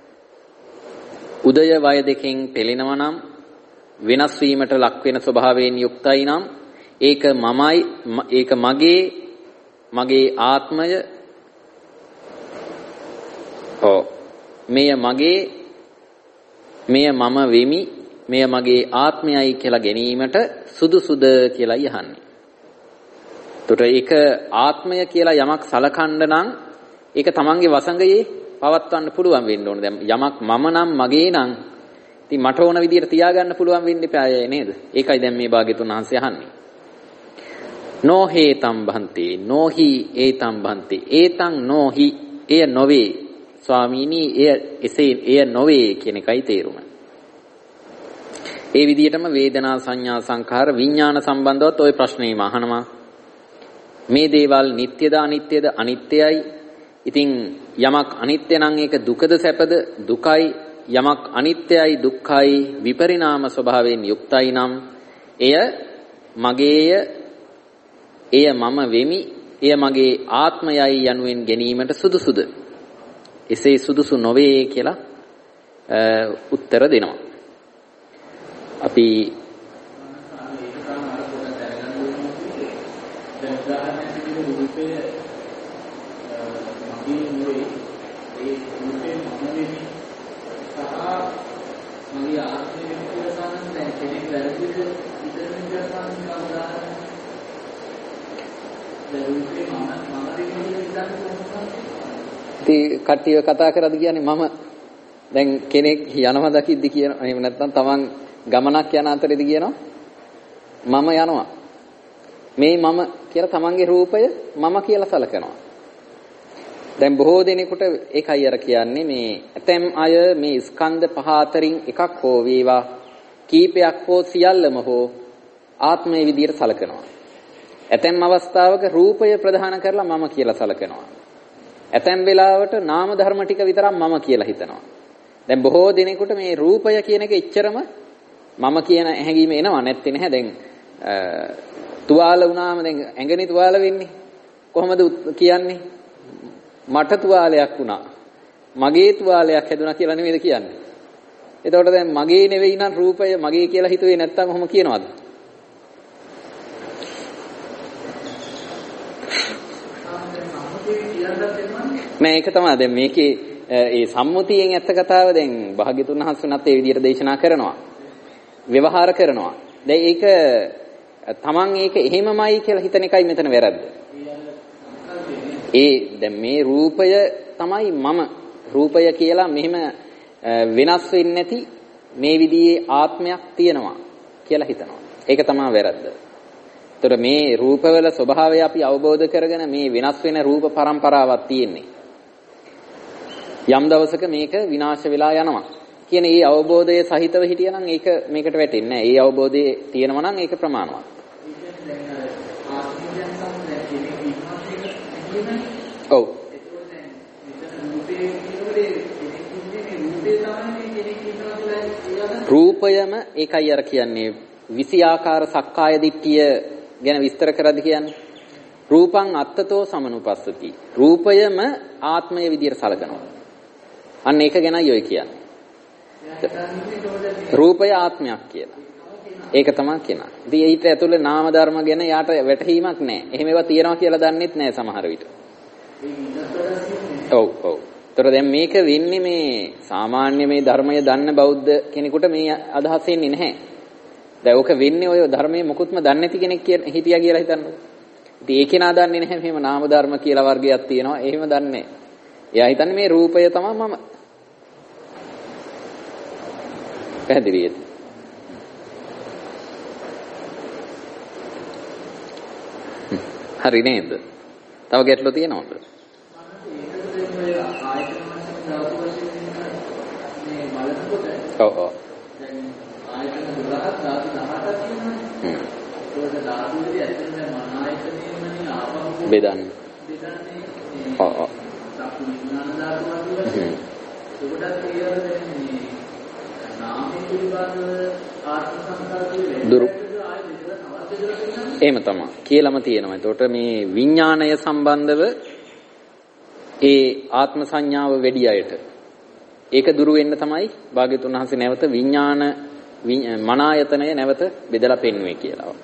උදය වය දෙකෙන් පෙළෙනවා නම් වෙනස් වීමට ලක් වෙන ස්වභාවයෙන් යුක්තයි නම් ඒක මමයි ඒක මගේ ආත්මය. මෙය මගේ මෙය මම වෙමි මෙය මගේ ආත්මයයි කියලා ගැනීමට සුදුසුද කියලා යහන්නේ. එතකොට ඒක ආත්මය කියලා යමක් සලකන්න නම් ඒක තමන්ගේ වසඟයේ පවත්වන්න පුළුවන් වෙන්න ඕනේ. දැන් යමක් මම නම් මගේ නම් ඉතින් මට ඕන විදිහට තියාගන්න පුළුවන් වෙන්න එපා නේද? ඒකයි දැන් මේ භාග්‍යතුන් වහන්සේ අහන්නේ. නොහේතම් භන්ති නොහි ඒතම් භන්ති ඒතං නොහි එය නොවේ ස්වාමීනි එය නොවේ කියන එකයි තේරුම. ඒ විදිහටම වේදනා සංඥා සංඛාර විඥාන සම්බන්ධවත් ওই ප්‍රශ්නේම අහනවා. මේ දේවල් නිට්ටයද අනිත්‍යද? අනිත්‍යයි. ඉතින් යමක් අනිත්‍ය නම් ඒක දුකද සැපද? දුකයි. යමක් අනිත්‍යයි දුක්ඛයි විපරිණාම ස්වභාවයෙන් යුක්තයි නම් එය මගේය එය මම වෙමි එය මගේ ආත්මයයි යනුවෙන් ගැනීමට සුදුසුද? එසේ සුදුසු නොවේ කියලා උත්තර දෙනවා. අපි කට්ටිය කතා කරද්දී කියන්නේ මම දැන් කෙනෙක් යනවා දකිද්දි කියනවා. එහෙම නැත්නම් තමන් ගමනක් යන අතරේදී කියනවා මම යනවා. මේ මම කියලා තමන්ගේ රූපය මම කියලා සලකනවා. දැන් බොහෝ දෙනෙකුට ඒකයි අර කියන්නේ මේ ඇතැම් අය මේ ස්කන්ධ පහ අතරින් එකක් හෝ වේවා කීපයක් හෝ සියල්ලම හෝ ආත්මයේ විදියට සලකනවා. ඇතැම් අවස්ථාවක රූපය ප්‍රධාන කරලා මම කියලා සලකනවා. ඇතැම් වෙලාවට නාම ධර්ම ටික විතරක් මම කියලා හිතනවා. දැන් බොහෝ දිනෙකට මේ රූපය කියන එක එච්චරම මම කියන හැඟීම එනවා නැත්තේ නැහැ. දැන් තුවාල වුණාම දැන් ඇඟනේ තුවාල වෙන්නේ. කොහොමද කියන්නේ? මට තුවාලයක් වුණා. මගේ තුවාලයක් හැදුනා කියලා නෙමෙයිද කියන්නේ. එතකොට දැන් මගේ නෙවෙයි නම් රූපය මගේ කියලා හිතුවේ නැත්තම් කොහොම කියනවද? නෑ ඒක තමයි දැන් මේකේ ඒ සම්මුතියෙන් ඇත්ත කතාව දැන් භාග්‍යතුන් වහන්සේනත් ඒ විදිහට දේශනා කරනවා. ව්‍යවහාර කරනවා. දැන් ඒක තමන් ඒක එහෙමමයි කියලා හිතන එකයි මෙතන වැරද්ද. දැන් මේ රූපය තමයි මම රූපය කියලා මෙහෙම වෙනස් වෙන්නේ නැති මේ විදිහේ ආත්මයක් තියෙනවා කියලා හිතනවා. ඒක තමයි වැරද්ද. ඒතර මේ රූපවල ස්වභාවය අපි අවබෝධ කරගෙන මේ වෙනස් වෙන රූප පරම්පරාවක් තියෙන්නේ. යම් දවසක මේක විනාශ වෙලා යනවා කියන ඒ අවබෝධය සහිතව හිටියනම් ඒක මේකට වැටෙන්නේ නැහැ. ඒ අවබෝධය තියෙනවා නම් ඒක ප්‍රමාණවත්. ඔව්. රූපයම ඒකයි අර කියන්නේ 20 ආකාර සක්කාය දිට්ඨිය ගැන විස්තර කරද්දී කියන්නේ රූපං අත්තතෝ සමනුපස්සති. රූපයම ආත්මය විදියට සලකනවා. අන්න ඒක ගැනයි ඔය කියන්නේ. රූපය ආත්මයක් කියලා. ඒක තමයි කියනවා. ඉතින් ඊට ඇතුළේ නාම ධර්ම ගැන යාට වැටහීමක් නැහැ. එහෙම ඒවා තියනවා කියලා දන්නෙත් නැහැ සමහර විට. ඔව් ඔව්. ඒතර දැන් මේක වෙන්නේ මේ සාමාන්‍ය මේ ධර්මය දන්න බෞද්ධ කෙනෙකුට මේ අදහස් එන්නේ නැහැ. දැන් ඕක වෙන්නේ ඔය ධර්මයේ මොකුත්ම දන්නේ නැති කෙනෙක් හිටියා කියලා හිතන්නකෝ. ඉතින් ඒ කෙනා දන්නේ නැහැ මෙහෙම නාම ධර්ම කියලා වර්ගයක් තියෙනවා. එහෙම දන්නේ නැහැ. එයා හිතන්නේ මේ රූපය තමයි මම. පැහැදිලිද? හරි නේද? තව ගැටලු තියෙනවද? ඔව් ඔව්. දැන් ආයතන 12ක් ධාතු 18ක් තියෙනවානේ. ඒක ධාතුවේ ඇතුළේ මන ආයතනයේමනේ ආපහු බෙදන්නේ. ඔව් ඔව්. ධාතු විඥාන ධාතු වගේ. ඒකටත් කියවල දැන් මේ නාමයේ පිළිබඳව ආත්ම සංකල්පයේ දුරු එහෙම තමයි කියලාම තියෙනවා. ඒතකොට මේ විඥාණය සම්බන්ධව ඒ ආත්ම සංඥාව වැඩි අයට ඒක දුරු වෙන්න තමයි භාග්‍යතුන් වහන්සේ නැවත විඥාන මනායතනය නැවත බෙදලා පෙන්වුවේ කියලා.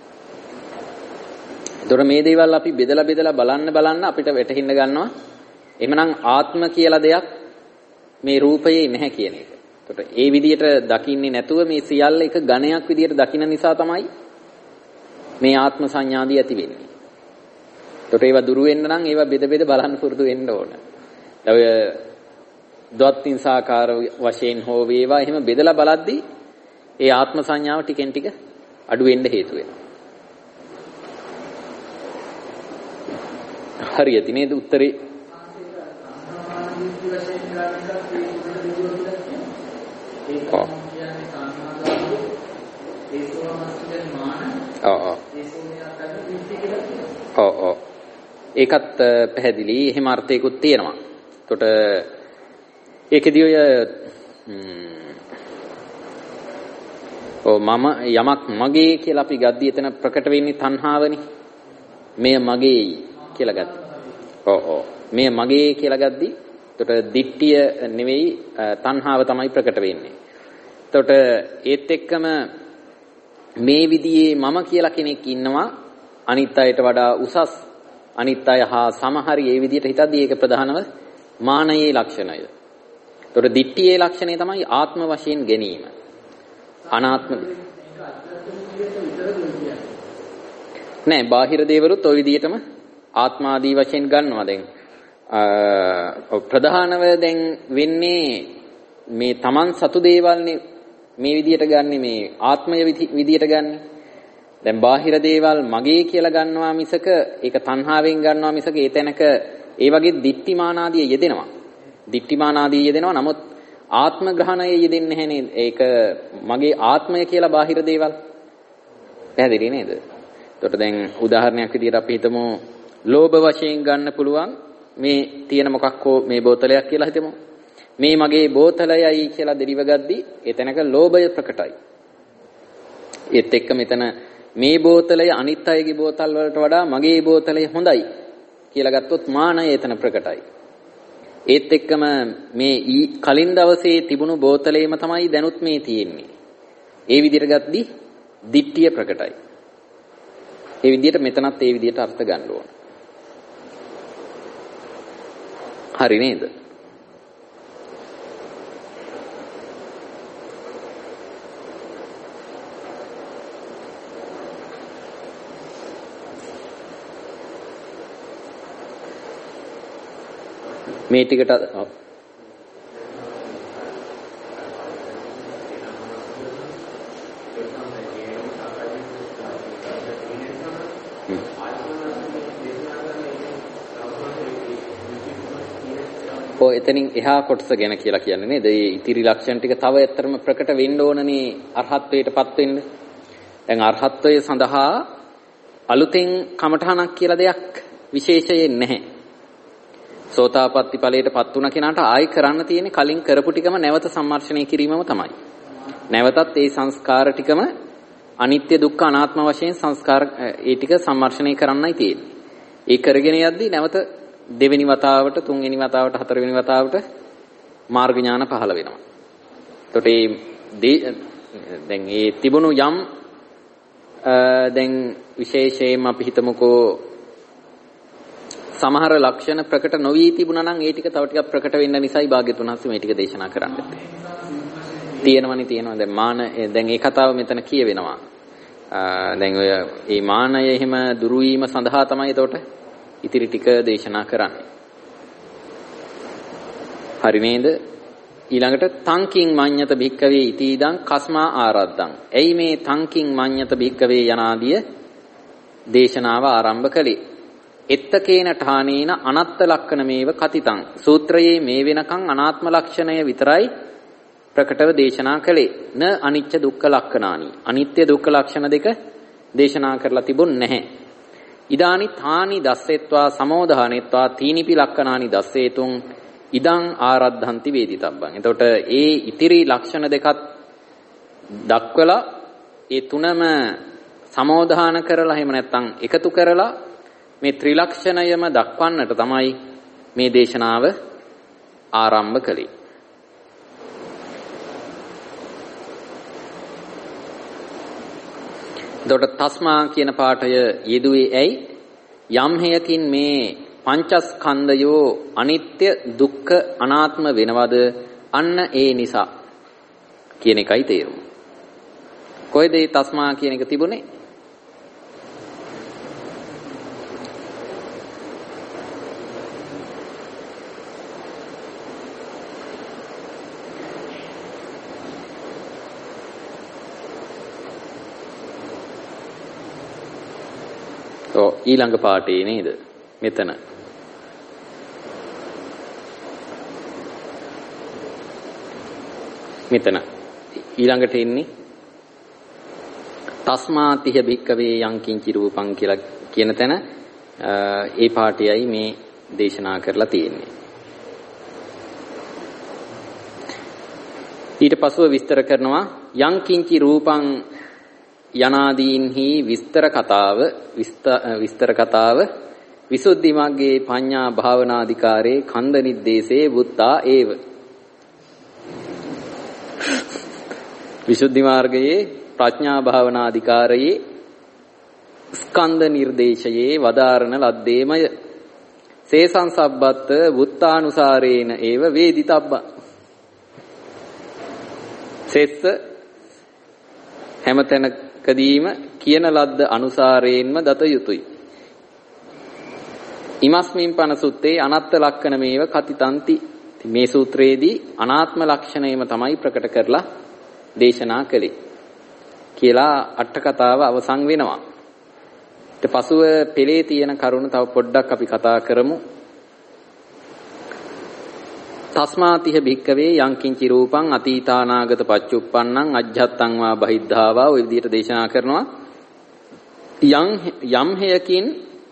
ඒතකොට මේ දේවල් අපි බෙදලා බලන්න අපිට වැටහෙන්න ගන්නවා. එhmenan ආත්ම කියලා දෙයක් මේ රූපයේ නැහැ කියන එක. ඒතකොට ඒ විදිහට දකින්නේ නැතුව මේ සියල්ල එක ඝණයක් විදිහට දකින්න නිසා තමයි මේ ආත්ම සංඥාදී ඇති වෙන්නේ. ඒතකොට ඒවා දුරු වෙන්න නම් ඒවා බෙද බලන්න පුරුදු වෙන්න ඕන. ඔය ද්වත්තිංසාකාර වශයෙන් හෝ වේවා එහෙම බෙදලා බලද්දී ඒ ආත්ම සංඥාව ටිකෙන් ටික අඩු වෙන්න හේතු වෙනවා. හරියට නේද උත්තරේ? ඔව්. ඒකත් පැහැදිලි. එහෙම අර්ථයකුත් තියෙනවා. එතකොට ඒකෙදී ඔය මම යමක් මගේ කියලා අපි ගද්දී එතන ප්‍රකට වෙන්නේ තණ්හාවනේ. මෙය මගේයි කියලා ගත්තා. ඔව්. මෙය මගේ කියලා ගද්දී එතකොට දිට්ඨිය නෙවෙයි තණ්හාව තමයි ප්‍රකට වෙන්නේ. එතකොට ඒත් එක්කම මේ විදිහේ මම කියලා කෙනෙක් ඉන්නවා අනිත් අයට වඩා උසස් අනිත් අය හා සමහරි ඒ විදිහට හිතද්දී ඒක ප්‍රධානව මානයේ ලක්ෂණය. ඒතකොට දිට්ඨියේ ලක්ෂණය තමයි ආත්ම වශයෙන් ගැනීම. අනාත්ම නෑ බාහිර දේවලුත් ওই විදිහටම ආත්මාදී වශයෙන් ගන්නවා. දැන් ප්‍රධානව දැන් වෙන්නේ මේ Taman සතු දේවල්නේ මේ විදිහට ගන්නෙ මේ ආත්මය විදිහට ගන්නෙ. දැන් බාහිර දේවල් මගේ කියලා ගන්නවා මිසක ඒක තණ්හාවෙන් ගන්නවා මිසක ඒ තැනක ඒ වගේ දිට්ඨිමානාදී යෙදෙනවා. දිට්ඨිමානාදී යෙදෙනවා. නමුත් ආත්ම ග්‍රහණයේ යෙදෙන්නේ නැහැ නේද? ඒක මගේ ආත්මය කියලා බාහිර දේවල්. පැහැදිලි නේද? එතකොට දැන් උදාහරණයක් විදිහට අපි හිතමු ලෝභ වශයෙන් ගන්න පුළුවන් මේ තියෙන මොකක් හෝ මේ බෝතලයක් කියලා හිතමු. මේ මගේ බෝතලයයි කියලා දෙලිව ගද්දී ඒ තැනක ලෝභය ප්‍රකටයි. ඒත් එක්ක මෙතන මේ බෝතලය අනිත් අයගේ බෝතල් වලට වඩා මගේ බෝතලය හොඳයි කියලා ගත්තොත් මානය එතන ප්‍රකටයි. ඒත් එක්කම මේ කලින් දවසේ තිබුණු බෝතලේම තමයි දැනුත් මේ තියෙන්නේ. ඒ විදිහට ගද්දී දිට්ඨිය ප්‍රකටයි. ඒ විදිහට මෙතනත් ඒ විදිහට අර්ථ ගන්න ඕන. හරි නේද? මේ ටිකට ඔය එතනින් එහා කොටස ගැන කියලා කියන්නේ නේද? මේ ඉතිරි ලක්ෂණ ටික තව ඇත්තටම ප්‍රකට වෙන්න ඕනනේ අරහත්ත්වයටපත් වෙන්න. දැන් අරහත්ත්වය සඳහා අලුතෙන් කමඨහනක් කියලා දෙයක් විශේෂයෙන් නැහැ. සෝතාපට්ටි ඵලයටපත් වුණ කෙනාට ආයි කරන්න තියෙන්නේ කලින් කරපු ටිකම නැවත සම්මර්ෂණය කිරීමම තමයි. නැවතත් ඒ සංස්කාර ටිකම අනිත්‍ය දුක්ඛ අනාත්ම වශයෙන් සංස්කාර ඒ ටික සම්මර්ෂණය කරන්නයි තියෙන්නේ. ඒ කරගෙන යද්දී නැවත දෙවෙනි වතාවට, තුන්වෙනි වතාවට, හතරවෙනි වතාවට මාර්ග ඥාන පහළ වෙනවා. එතකොට දැන් මේ තිබුණු යම් දැන් විශේෂයෙන්ම අපි හිතමුකෝ සමහර ලක්ෂණ ප්‍රකට නොවී තිබුණා නම් ඒ ටික තව ටිකක් ප්‍රකට වෙන්න නිසායි භාග්‍යතුන් වහන්සේ මේ ටික දේශනා කරන්නේ. තියෙනවා දැන් මේ කතාව මෙතන කියවෙනවා. දැන් ඔය මේ මානය එහෙම දුරු වීම සඳහා තමයි එතකොට ඉතිරි ටික දේශනා කරන්නේ. හරි නේද? ඊළඟට තංකින් මඤ්ඤත භික්කවේ ඉතිදං කස්මා ආරද්දං. එයි මේ තංකින් මඤ්ඤත භික්කවේ යනාදිය දේශනාව ආරම්භ කළේ. එත්තකේන ඨානේන අනත්ත ලක්ෂණමේව කතිතං. සූත්‍රයේ මේ වෙනකන් අනාත්ම ලක්ෂණය විතරයි ප්‍රකටව දේශනා කළේ. න අනිච්ච දුක්ඛ ලක්ෂණානි. අනිත්‍ය දුක්ඛ ලක්ෂණ දෙක දේශනා කරලා තිබුණ නැහැ. ඉදානි ථානි දස්සෙත්වා සමෝධානෙත්වා තීනිපි ලක්ෂණානි දස්සේතුං ඉදං ආරද්ධන්ති වේදිතබ්බං. එතකොට ඒ ඉතිරි ලක්ෂණ දෙකත් දක්වලා ඒ තුනම සමෝධාන කරලා එහෙම නැත්නම් එකතු කරලා මේ ත්‍රිලක්ෂණයම දක්වන්නට තමයි මේ දේශනාව ආරම්භ කළේ. එතකොට තස්මා කියන පාඨය යෙදුවේ ඇයි? යම් හේයකින් මේ පංචස්කන්ධයෝ අනිත්‍ය දුක්ඛ අනාත්ම වෙනවද? අන්න ඒ නිසා කියන එකයි තේරුම. කොයිද මේ තස්මා කියන එක තිබුණේ? ඊළඟ පාඩේ නේද? මෙතන. ඊළඟට එන්නේ තස්මාතිහ භික්කවේ යං කිංචි රූපං කියලා කියන තැන ඒ පාඩයයි මේ දේශනා කරලා තියෙන්නේ. ඊට පස්ව විස්තර කරනවා යං කිංචි රූපං යනාදීන්හි විස්තර කතාව විසුද්ධි මාර්ගයේ පඤ්ඤා භාවනාධිකාරේ කන්ද නිද්දේශේ වුත්තා ඒව. විසුද්ධි මාර්ගයේ ප්‍රඥා භාවනාධිකාරයේ ස්කන්ධ නිර්දේශයේ වදාරණ ලද්දේමය. සේසං සබ්බත් වුත්තානුසාරේන ඒව වේදිතබ්බ. සෙස්ස හැමතැනකදීම කියන ලද්ද අනුසාරයෙන්ම දත යුතුය. ඉමස්මින් පන සුත්තේ අනත්ත ලක්ෂණමේව කතිතන්ති. මේ සූත්‍රයේදී අනාත්ම ලක්ෂණයම තමයි ප්‍රකට කරලා දේශනා කළේ කියලා අට කතාව අවසන් වෙනවා. ඊට පසුව පෙළේ තියෙන කරුණ තව පොඩ්ඩක් අපි කතා කරමු. තස්මාතිහ භික්කවේ යං කිංචි රූපං අතීතානාගත පච්චුප්පන්නං අජ්ජත්තං වා බහිද්ධාවා ඔය විදිහට දේශනා කරනවා. යම් හේයකින්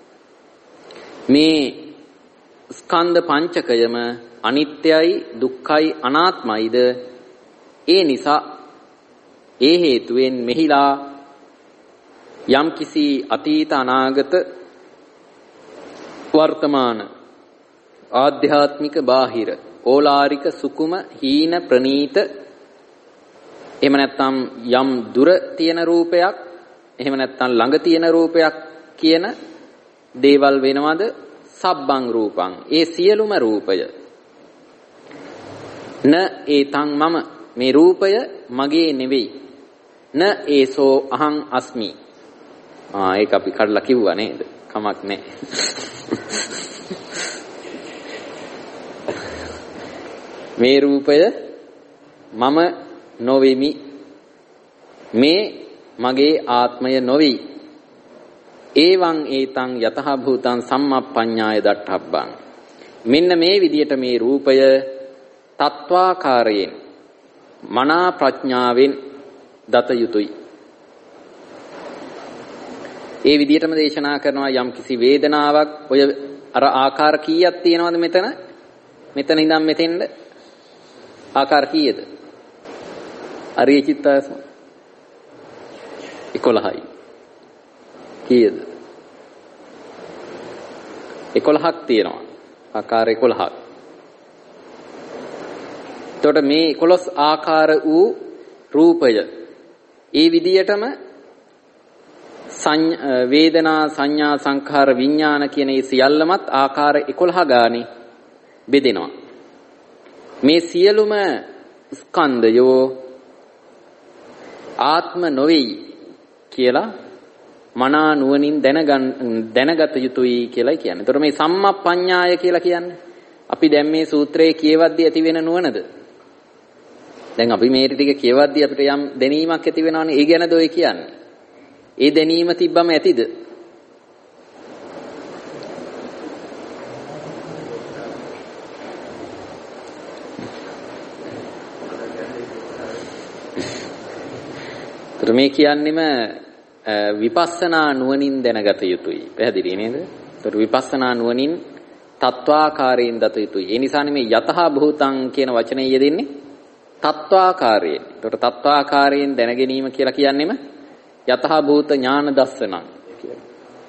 මේ ස්කන්ධ පංචකයම අනිත්‍යයි දුක්ඛයි අනාත්මයිද ඒ නිසා ඒ හේතුවෙන් මෙහිලා යම් කිසි අතීත අනාගත වර්තමාන ආධ්‍යාත්මික බාහිර ඕලාරික සුකුම හීන ප්‍රනීත එහෙම නැත්නම් යම් දුර තියෙන රූපයක් එහෙම නැත්නම් ළඟ තියෙන රූපයක් කියන දේවල් වෙනවද? සබ්බං රූපං ඒ සියලුම රූපය න ඒතං මම මේ රූපය මගේ නෙවෙයි න ඒසෝ අහං අස්මි. ඒක අපි කඩලා කිව්වා නේද? කමක් නැහැ. මේ රූපය මම නොවෙමි. මේ මගේ ආත්මය නොවේ. ඒවං ඒතං යතහ භූතං සම්මප්පඤ්ඤාය දට්ඨබ්බං. මෙන්න මේ විදියට මේ රූපය තත්වාකාරයෙන් මනා ප්‍රඥාවෙන් දත යුතුයි. ඒ විදියටම දේශනා කරනවා යම් කිසි වේදනාවක් ඔය අර ආකාර කීයක් තියෙනවද මෙතන? මෙතන ඉඳන් මෙතෙන්ද ආකාර කීයද? අරිය චිත්තාසම 11යි. කීයද? 11ක් තියෙනවා. ආකාර 11ක්. එතකොට මේ 11 ආකාර වූ රූපය ඒ විදියටම වේදනා සංඥා සංඛාර විඥාන කියන මේ සියල්ලමත් ආකාර 11 ගානේ බෙදෙනවා. මේ සියලුම ස්කන්ධයෝ ආත්ම නොවේයි කියලා මනා නුවණින් දැනගත යුතුයි කියලා කියන්නේ. ඒතර මේ සම්මප්පඤ්ඤාය කියලා කියන්නේ අපි දැන් මේ සූත්‍රයේ කියවද්දී ඇති වෙන නුවණද? දැන් අපි මේ ටික කියවද්දී අපිට යම් දැනීමක් ඇති වෙනවනේ. ඒ ගැනද ඔය කියන්නේ? ඒ දැනීම තිබ්බම ඇතිද? ඒතර මේ කියන්නේම විපස්සනා නුවණින් දැනගත යුතුයි. පැහැදිලි නේද? ඒතර විපස්සනා නුවණින් තත්වාකාරයෙන් දත යුතුයි. ඒ නිසානේ මේ යතහ භූතං කියන වචනේ යෙදෙන්නේ තත්වාකාරයෙන්. ඒතර තත්වාකාරයෙන් දැන ගැනීම කියලා කියන්නේම යතහ භූත ඥාන දස්සනං කියලා.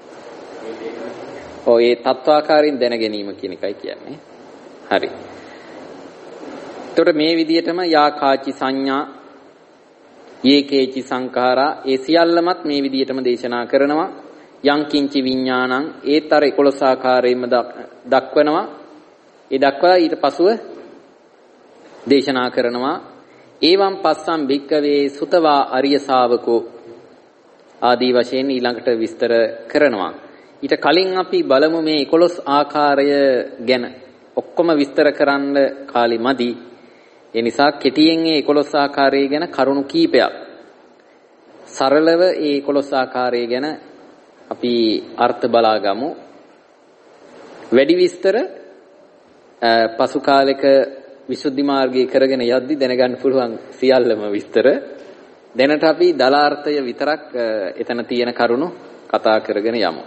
ඔය තත්වාකාරයෙන් දැන ගැනීම කියන එකයි කියන්නේ. හරි. ඒතර මේ විදිහටම යා කාචි සංඥා යේකේචි සංඛාරා ඒ සියල්ලමත් මේ විදිහටම දේශනා කරනවා. යං කිංචි විඥානං ඒතර 11 ආකාරයෙන්ම දක්වනවා. ඒ දක්වලා ඊට පසුව දේශනා කරනවා ඒවම් පස්සම් භික්කවේ සුතවා අරිය ශාවකෝ ආදී වශයෙන් ඊළඟට විස්තර කරනවා. ඊට කලින් අපි බලමු මේ 11 ආකාරය ගැන. ඔක්කොම විස්තර කරන්න කාලෙ මදි. ඒ නිසා කෙටියෙන් මේ 11 ආකාරය ගැන කරුණු කීපයක් සරලව මේ 11 ආකාරය ගැන අපි අර්ථ බලා ගමු. වැඩි විස්තර පසු කාලෙක විසුද්ධි මාර්ගයේ කරගෙන යද්දි දැනගන්න පුළුවන් සියල්ලම විස්තර. දැනට අපි දලාර්ථය විතරක් එතන තියෙන කරුණු කතා කරගෙන යමු.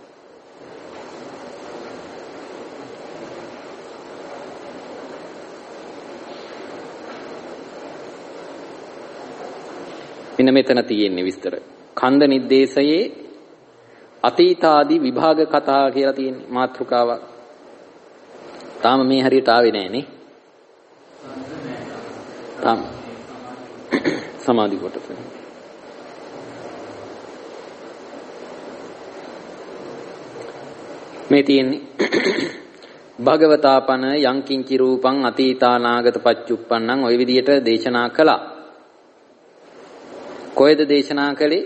මෙන්න මෙතන තියෙන්නේ විස්තර. කන්ද නිर्देशයේ අතීතාදී විභාග කතා කියලා තියෙන්නේ මාතෘකාවක්. තාම මේ හරියට ආවේ නැහැ නේ. තාම සමාධි කොටස. මේ තියෙන්නේ භගවතාපන යං කිංචි රූපං අතීතානාගත පච්චුප්පන්නං ඔය විදිහට දේශනා කළා. කොහෙද දේශනා කළේ?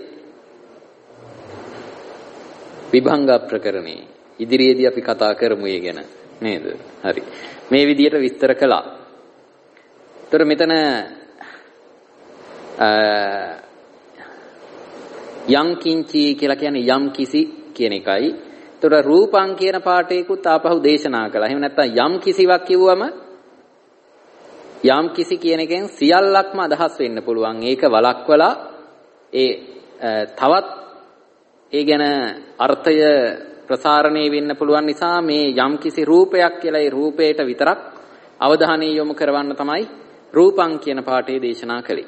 විභංග ප්‍රකරණේ. ඉදිරියේදී අපි කතා කරමු ඒ ගැන නේද? හරි. මේ විදිහට විස්තර කළා. ඒතර මෙතන යං කිංචි කියලා කියන්නේ යම් කිසි කියන එකයි. ඒතර රූපං කියන පාඩේකුත් ආපහු දේශනා කළා. එහෙම නැත්නම් යම් කිසිවක් කිව්වම යම් කිසි කියන එකෙන් සියල්ලක්ම අදහස් වෙන්න පුළුවන්. ඒක වළක්වලා තවත් ඒ ගැන අර්ථය ප්‍රසාරණය වෙන්න පුළුවන් නිසා මේ යම් කිසි රූපයක් කියලා ඒ රූපයට විතරක් අවධානය යොමු කරවන්න තමයි රූපං කියන පාඩේ දේශනා කළේ.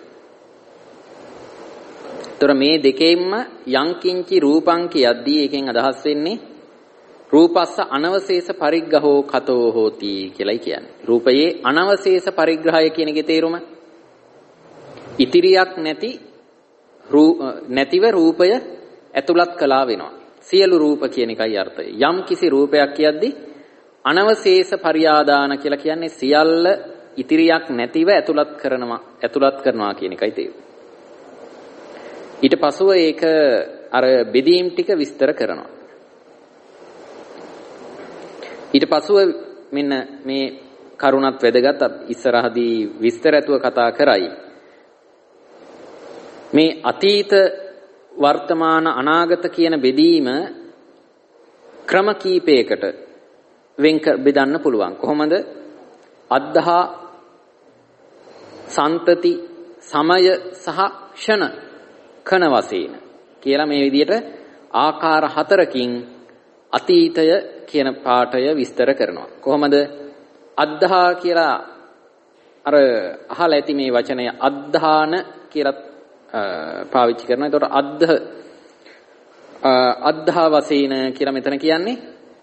ඒතර මේ දෙකෙන්ම යං කිංචි රූපං කියද්දී එකෙන් අදහස් වෙන්නේ රූපස්ස අනවශේෂ පරිග්‍රහෝ කතෝ හෝති කියලායි කියන්නේ. රූපයේ අනවශේෂ පරිග්‍රහය කියන එකේ තේරුම ඉතිරියක් නැතිව රූපය ඇතුළත් කළා වෙනවා. සියලු රූප කියන එකයි අර්ථය. යම් කිසි රූපයක් කියද්දී අනවශේෂ පරියාදාන කියලා කියන්නේ සියල්ල ඉතිරියක් නැතිව ඇතුළත් කරනවා කියන එකයි තේරුම. ඊට පසුව ඒක අර බෙදීම් ටික විස්තර කරනවා. ඊට පසුව මෙන්න මේ කරුණත් වැදගත් ඉස්සරහදී විස්තර ඇතුව කතා කරයි. මේ අතීත වර්තමාන අනාගත කියන බෙදීම ක්‍රම කීපයකට බෙදන්න පුළුවන්. කොහොමද? අද්දහා සන්තති සමය සහ ක්ෂණ කන වශයෙන් කියලා මේ විදිහට ආකාර 4කින් අතීතය කියන පාඩය විස්තර කරනවා. කොහොමද? අද්දහා කියලා අර අහලා ඇති මේ වචනය අද්දාන කියලා පාවිච්චි කරනවා. ඒතකොට අද්දහා වශයෙන් කියලා මෙතන කියන්නේ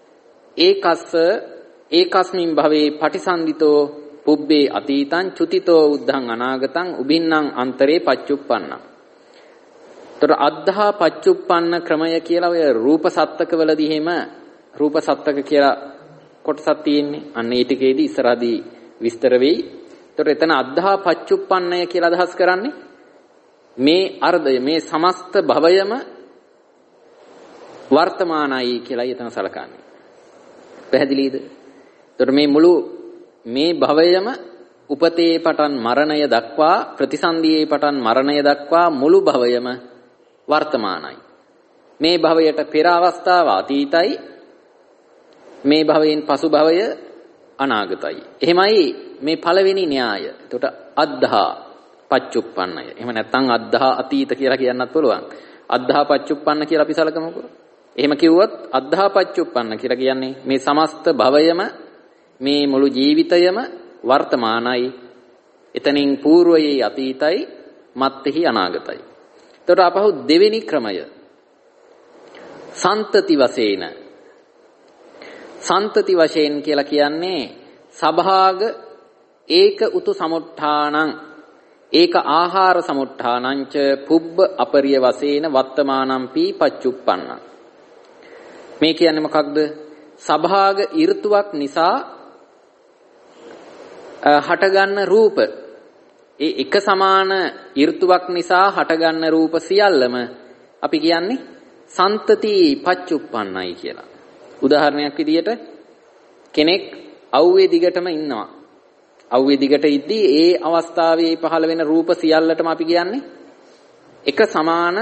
ඒකස්මින් භවේ පටිසන්ධිතෝ පුබ්බේ අතීතං චුතිතෝ උද්ධං අනාගතං උබින්නම් අන්තරේ පච්චුප්පන්නං. ඒතර අද්දහා පච්චුප්පන්න ක්‍රමය කියලා ඔය රූප සත්තකවලදී එහෙම රූප සත්තක කියලා කොටසක් තියෙන්නේ. අන්න ඒ ටිකේදී ඉස්සරහදී විස්තර වෙයි. ඒතර එතන අද්දහා පච්චුප්පන්නය කියලා අදහස් කරන්නේ මේ අර්ධය මේ සමස්ත භවයම වර්තමානයි කියලා එතන සලකන්නේ. පැහැදිලිද? ඒතර මේ මුළු මේ භවයම උපතේ පටන් මරණය දක්වා ප්‍රතිසන්දියේ පටන් මරණය දක්වා මුළු භවයම වර්තමානයි. මේ භවයට පෙර අවස්ථාව අතීතයි. මේ භවයෙන් පසු භවය අනාගතයි. එහෙමයි මේ පළවෙනි න්‍යාය. එතකොට අද්දහා පච්චුප්පන්නය. එහෙම නැත්නම් අද්දහා අතීත කියලා කියන්නත් පුළුවන්. අද්දහා පච්චුප්පන්න කියලා අපි සලකමුකෝ. එහෙම කිව්වොත් අද්දහා පච්චුප්පන්න කියලා කියන්නේ මේ සමස්ත භවයම මේ මුළු ජීවිතයම වර්තමානයි. එතනින් పూర్වයේ අතීතයි මත්තේහි අනාගතයි. එතකොට අපහු දෙවෙනි ක්‍රමය සන්තති වශයෙන්. සන්තති වශයෙන් කියලා කියන්නේ සභාග ඒක උතු සමුත්ථානං ඒක ආහාර සමුත්ථානංච පුබ්බ අපරිය වශයෙන් වත්තමානං පී පච්චුප්පන්නං. මේ කියන්නේ මොකක්ද? සභාග ඍතුවක් නිසා හටගන්න රූප. ඒ එක සමාන ඍතුවක් නිසා හටගන්න රූප සියල්ලම අපි කියන්නේ සන්තති පච්චුප්පන්නයි කියලා. උදාහරණයක් විදියට කෙනෙක් අවුවේ දිගටම ඉන්නවා. අවුවේ දිගට ඉද්දී ඒ අවස්ථාවේ පහළ වෙන රූප සියල්ලටම අපි කියන්නේ එක සමාන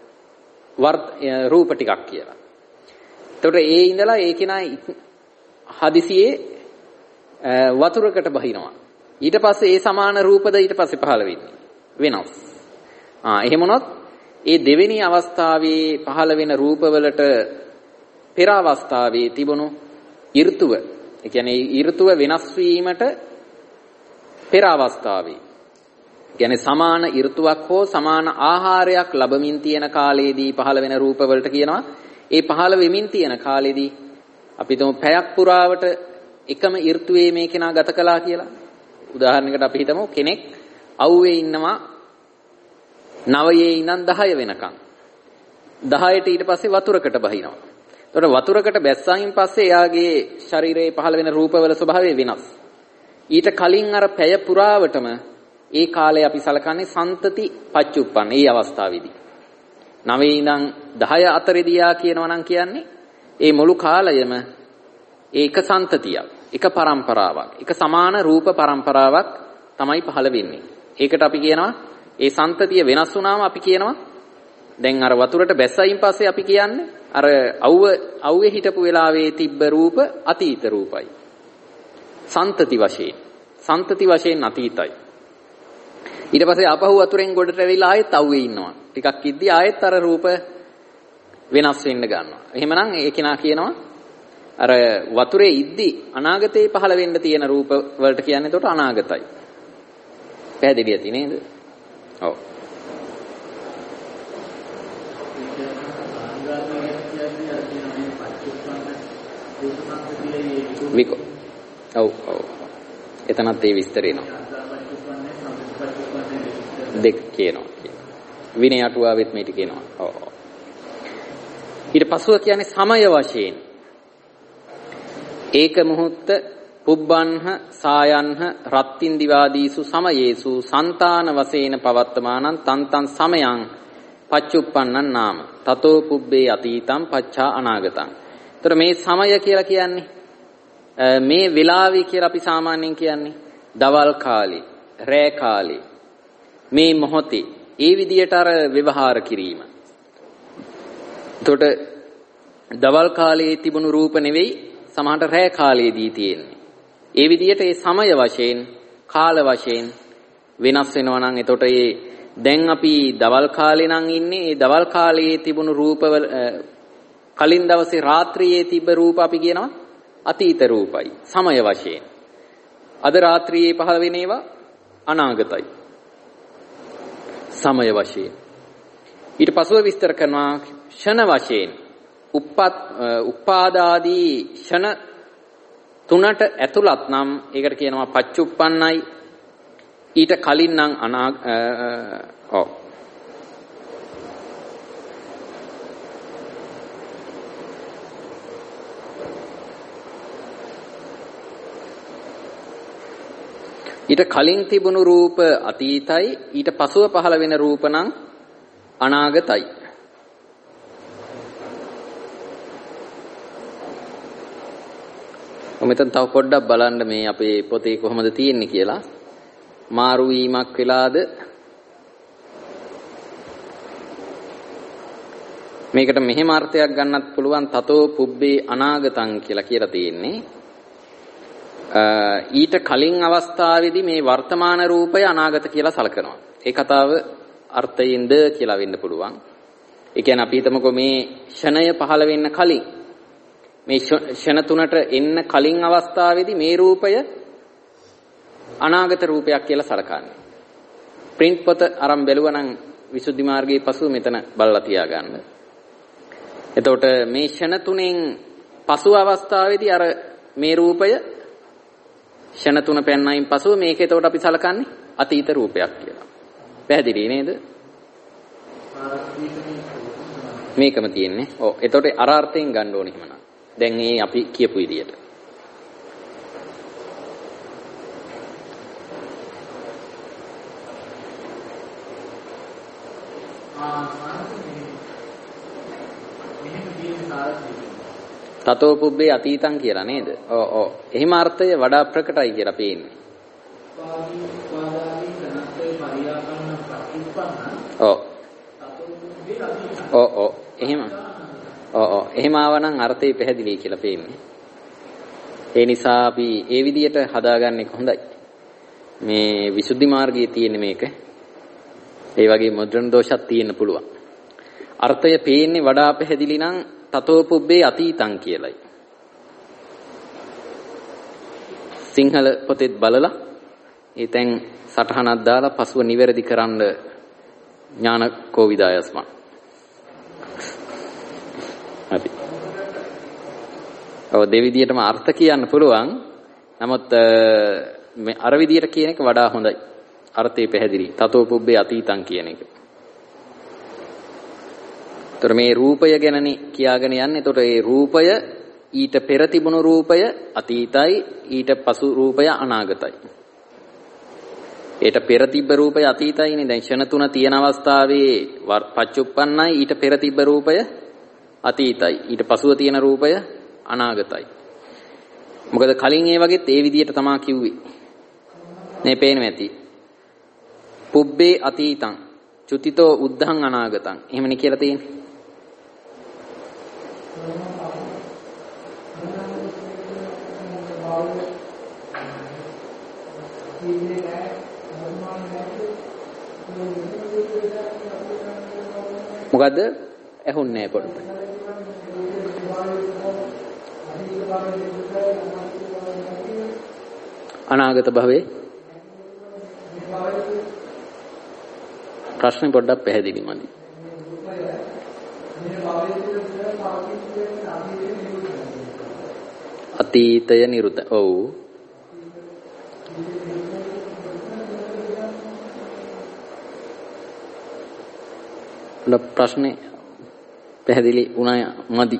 රූප ටිකක් කියලා. එතකොට ඒ ඉඳලා ඒ කෙනා හදිසියේ වතුරකට බහිනවා. ඊට පස්සේ ඒ සමාන රූපද ඊට පස්සේ පහළ වෙන්නේ වෙනස්. එහෙම වුණොත් ඒ දෙවෙනි අවස්ථාවේ පහළ වෙන රූපවලට පෙර අවස්ථාවේ තිබුණු ඍතුව, ඒ කියන්නේ ඍතුව වෙනස් වීමට පෙර අවස්ථාවේ, කියන්නේ සමාන ඍතුවක් හෝ සමාන ආහාරයක් ලැබමින් තියෙන කාලයේදී පහළ වෙන රූපවලට කියනවා ඒ පහළ වෙමින් තියෙන කාලෙදී අපි තුමු පැයක් පුරාවට එකම ඍතුවේ මේ කෙනා ගත කළා කියලා. උදාහරණයකට අපි හිතමු කෙනෙක් අවුවේ ඉන්නවා 9 ඉඳන් 10 වෙනකන්. 10ට ඊට පස්සේ වතුරකට බහිනවා. එතකොට වතුරකට බැස්සායින් පස්සේ එයාගේ ශරීරයේ පහළ වෙන රූපවල ස්වභාවය වෙනස්. ඊට කලින් අර පැය පුරාවටම ඒ කාලය අපි සලකන්නේ සන්තති පච්චුප්පන්න. ඒ අවස්ථාවේදී 9 ඉඳන් 10 අතරේදී යා කියනවා නම් කියන්නේ ඒ මුළු කාලයම ඒක සන්තතියක්, එක පරම්පරාවක්, එක සමාන රූප පරම්පරාවක් තමයි පහළ වෙන්නේ. ඒකට අපි කියනවා ඒ සන්තතිය වෙනස් වුණාම අපි කියනවා දැන් අර වතුරට බැස්සයින් පස්සේ අපි කියන්නේ අර අවුවේ හිටපු වෙලාවේ තිබ්බ රූප අතීත රූපයි. සන්තති වශයෙන් අතීතයි. ඊට පස්සේ අපහු වතුරෙන් ගොඩට ඇවිල්ලා ආයෙත් අවුවේ ඉන්නවා. ටිකක් ඉද්දි ආයෙත් අර රූප වෙනස් වෙන්න ගන්නවා. එහෙමනම් ඒ කෙනා කියනවා අර වතුරේ ඉද්දි අනාගතේ පහළ වෙන්න තියෙන රූප වලට කියන්නේ එතකොට අනාගතයි. පැහැදිලි ඇති නේද? ඔව්. විකෝ. ඔව්. එතනත් ඒ විස්තර එනවා. දෙක කියනවා. විනය අටුවාවෙත් මේක කියනවා. ඔව්. ඊට පස්ව කියන්නේ සමය වශයෙන් ඒක මුහුත්ත පුබ්බන්හ සායන්හ රත්තින් දිවාදීසු සමයේසු సంతాන වශයෙන් පවත්තමානං තන්තං සමයං පච්චුප්පන්නං නාම තතෝ පුබ්බේ අතීතං පච්චා අනාගතං. ඒතර මේ සමය කියලා කියන්නේ මේ වෙලාවේ කියලා අපි සාමාන්‍යයෙන් කියන්නේ දවල් කාලේ, රෑ කාලේ, මේ මොහොතේ ඒ විදියට අර ව්‍යවහාර කිරීම. එතකොට දවල් කාලයේ තිබුණු රූප නෙවෙයි සමහරට රෑ කාලයේදී තියෙන්නේ. ඒ විදිහට ඒ සමය වශයෙන් කාල වශයෙන් වෙනස් වෙනවා නම් එතකොට ඒ දැන් අපි දවල් කාලේ නම් ඉන්නේ ඒ දවල් කාලයේ තිබුණු රූපවල කලින් දවසේ රාත්‍රියේ තිබ්බ රූප අපි කියනවා අතීත රූපයි සමය වශයෙන්. අද රාත්‍රියේ පහළ වෙන ඒවා අනාගතයි සමය වශයෙන්. ඊට පස්ව විස්තර කරනවා ෂණ වශයෙන් උපාදාදී ෂණ තුනට ඇතුළත් නම් ඒකට කියනවා පච්චුප්පන්නයි. ඊට කලින් නම් ඊට කලින් තිබුණු රූප අතීතයි. ඊට පසුව පහළ වෙන රූප නම් අනාගතයි. මෙතන තව පොඩ්ඩක් බලන්න මේ අපේ පොතේ කොහොමද තියෙන්නේ කියලා. මාරු වීමක් වෙලාද මේකට මෙහෙම අර්ථයක් ගන්නත් පුළුවන්. තතෝ පුබ්බේ අනාගතං කියලා තියෙන්නේ. ඊට කලින් අවස්ථාවේදී මේ වර්තමාන රූපය අනාගත කියලා සලකනවා. ඒ කතාව අර්ථයෙන්ද කියලා වෙන්න පුළුවන්. ඒ කියන්නේ අපි හිතමුකෝ මේ ෂණය පහළ වෙන්න කලින් මේ ෂණ තුනට එන්න කලින් අවස්ථාවේදී මේ රූපය අනාගත රූපයක් කියලා සලකන්නේ. print පොත අරන් බැලුවා නම් විසුද්ධි මාර්ගයේ පසු මෙතන බලලා තියාගන්න. එතකොට මේ ෂණ තුනෙන් පසු අවස්ථාවේදී අර මේ රූපය ෂණ තුන පෙන්නයින් පසුව මේක එතකොට අපි සලකන්නේ අතීත රූපයක් කියලා. පැහැදිලි නේද? මේකම තියෙන්නේ. ඔව්. එතකොට අර අර්ථයෙන් ගන්න ඕනේ එහෙමනම්. දැන් මේ අපි කියපු විදියට. තතෝ පුබ්බේ අතීතං කියලා නේද? ඔව් ඔව්. එහෙම අර්ථය වඩා ප්‍රකටයි කියලා පේන්නේ. ඔව්. ඔව් ඔව්. එහෙම. ඔව් ඔව්. එහෙම ආවනම් අර්ථය පැහැදිලි කියලා පේන්නේ. ඒ නිසා අපි ඒ විදියට හදාගන්න එක හොඳයි. මේ විසුද්ධි මාර්ගයේ තියෙන මේක. ඒ වගේ මොඩර්න් දෝෂක් තියෙන්න පුළුවන්. අර්ථය පේන්නේ වඩා පැහැදිලි නම් තතෝ පුබ්බේ අතීතං කියලයි. සිංහල පොතේත් බලලා ඒ තැන් සටහනක් දාලා පසුව නිවැරදි කරන්න ඥාන කෝවිදායස්ම. හරි. ඔව් දෙවිදියටම අර්ථ කියන්න පුළුවන්. නමුත් මේ අර විදියට කියන එක වඩා හොඳයි. අර්ථය පැහැදිලි. තතෝ පුබ්බේ අතීතං කියන එක. ඒතර මේ රූපය ගැනනේ කියාගෙන යන්නේ. ඒතර මේ රූපය ඊට පෙර තිබුණු රූපය අතීතයි, ඊට පසු රූපය අනාගතයි. ඊට පෙර තිබ්බ රූපය අතීතයිනේ. දැන් ෂණ තුන තියෙන අවස්ථාවේ පච්චුප්පන්නයි. ඊට පෙර තිබ්බ රූපය අතීතයි. ඊට පසුව තියෙන රූපය අනාගතයි. මොකද කලින් ඒ වගේත් ඒ විදිහට තමයි කිව්වේ. මේ පේන්නේ නැති. පුබ්බේ අතීතං චුතිතෝ උද්ධං අනාගතං. එහෙමනේ කියලා තියෙන්නේ. මොකද්ද? ඇහුන්නේ පොඩ්ඩක්. අනාගත භවයේ ප්‍රශ්නේ පොඩ්ඩක් පැහැදිලි මදි. අතීතය නිරුද්ධ. ඔව්. ප්‍රශ්නේ පැහැදිලි වුණා මදි.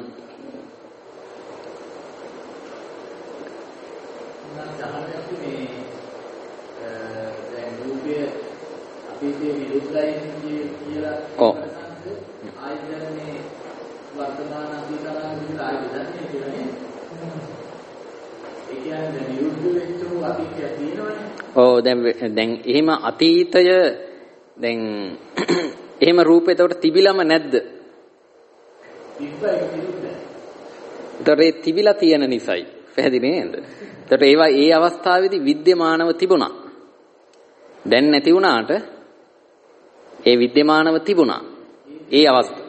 ඔව්. ඔව් දැන් එහෙම අතීතය දැන් එහෙම රූපේ එතකොට තිබිලම නැද්ද? ඒතර ඒ තිබිලා තියෙන නිසයි. පැහැදිලි නේද? ඒතර ඒවා ඒ අවස්ථාවේදී විද්‍යමානව තිබුණා. දැන් නැති වුණාට ඒ විද්‍යමානව තිබුණා. ඒ අවස්ථාව.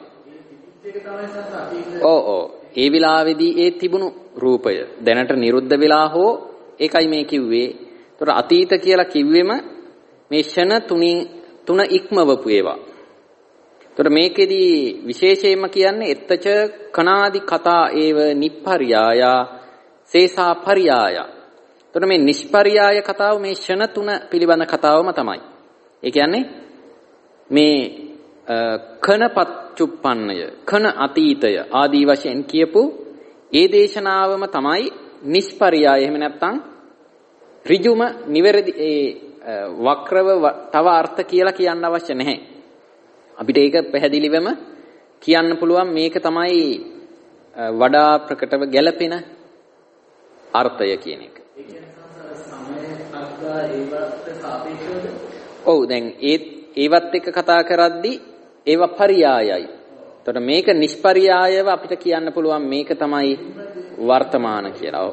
ඔව්. ඒ විලාවේදී ඒ තිබුණු රූපය දැනට නිරුද්ධ වෙලා හෝ ඒකයි මේ කිව්වේ. ඒතර අතීත කියලා කිව්වෙම මේ ෂණ තුන ඉක්මවපු ඒවා. ඒතර මේකෙදී විශේෂයෙන්ම කියන්නේ එත්තච කනාදි කතා ඒව නිප්පර්යාය සේසා පර්යාය. ඒතර මේ නිෂ්පර්යාය කතාව මේ ෂණ තුන පිළිබඳ කතාවම තමයි. ඒ කියන්නේ මේ කනපච්චුප්පන්නය කන අතීතය ආදී වශයෙන් කියපු ඒ දේශනාවම තමයි නිෂ්පර්යාය. එහෙම නැත්නම් ඍජුම නිවැරදි ඒ වක්‍රව තව අර්ථ කියලා කියන්න අවශ්‍ය නැහැ. අපිට ඒක පැහැදිලිවම කියන්න පුළුවන් මේක තමයි වඩා ප්‍රකටව ගැළපෙන අර්ථය කියන එක. ඒ කියන්නේ සමය අර්ථා ඒවට සාපේක්ෂවද? ඔව් දැන් ඒවත් එක්ක කතා කරද්දී ඒවා පරියායයි. එතකොට මේක නිෂ්පරියායව අපිට කියන්න පුළුවන් මේක තමයි වර්තමාන කියලා.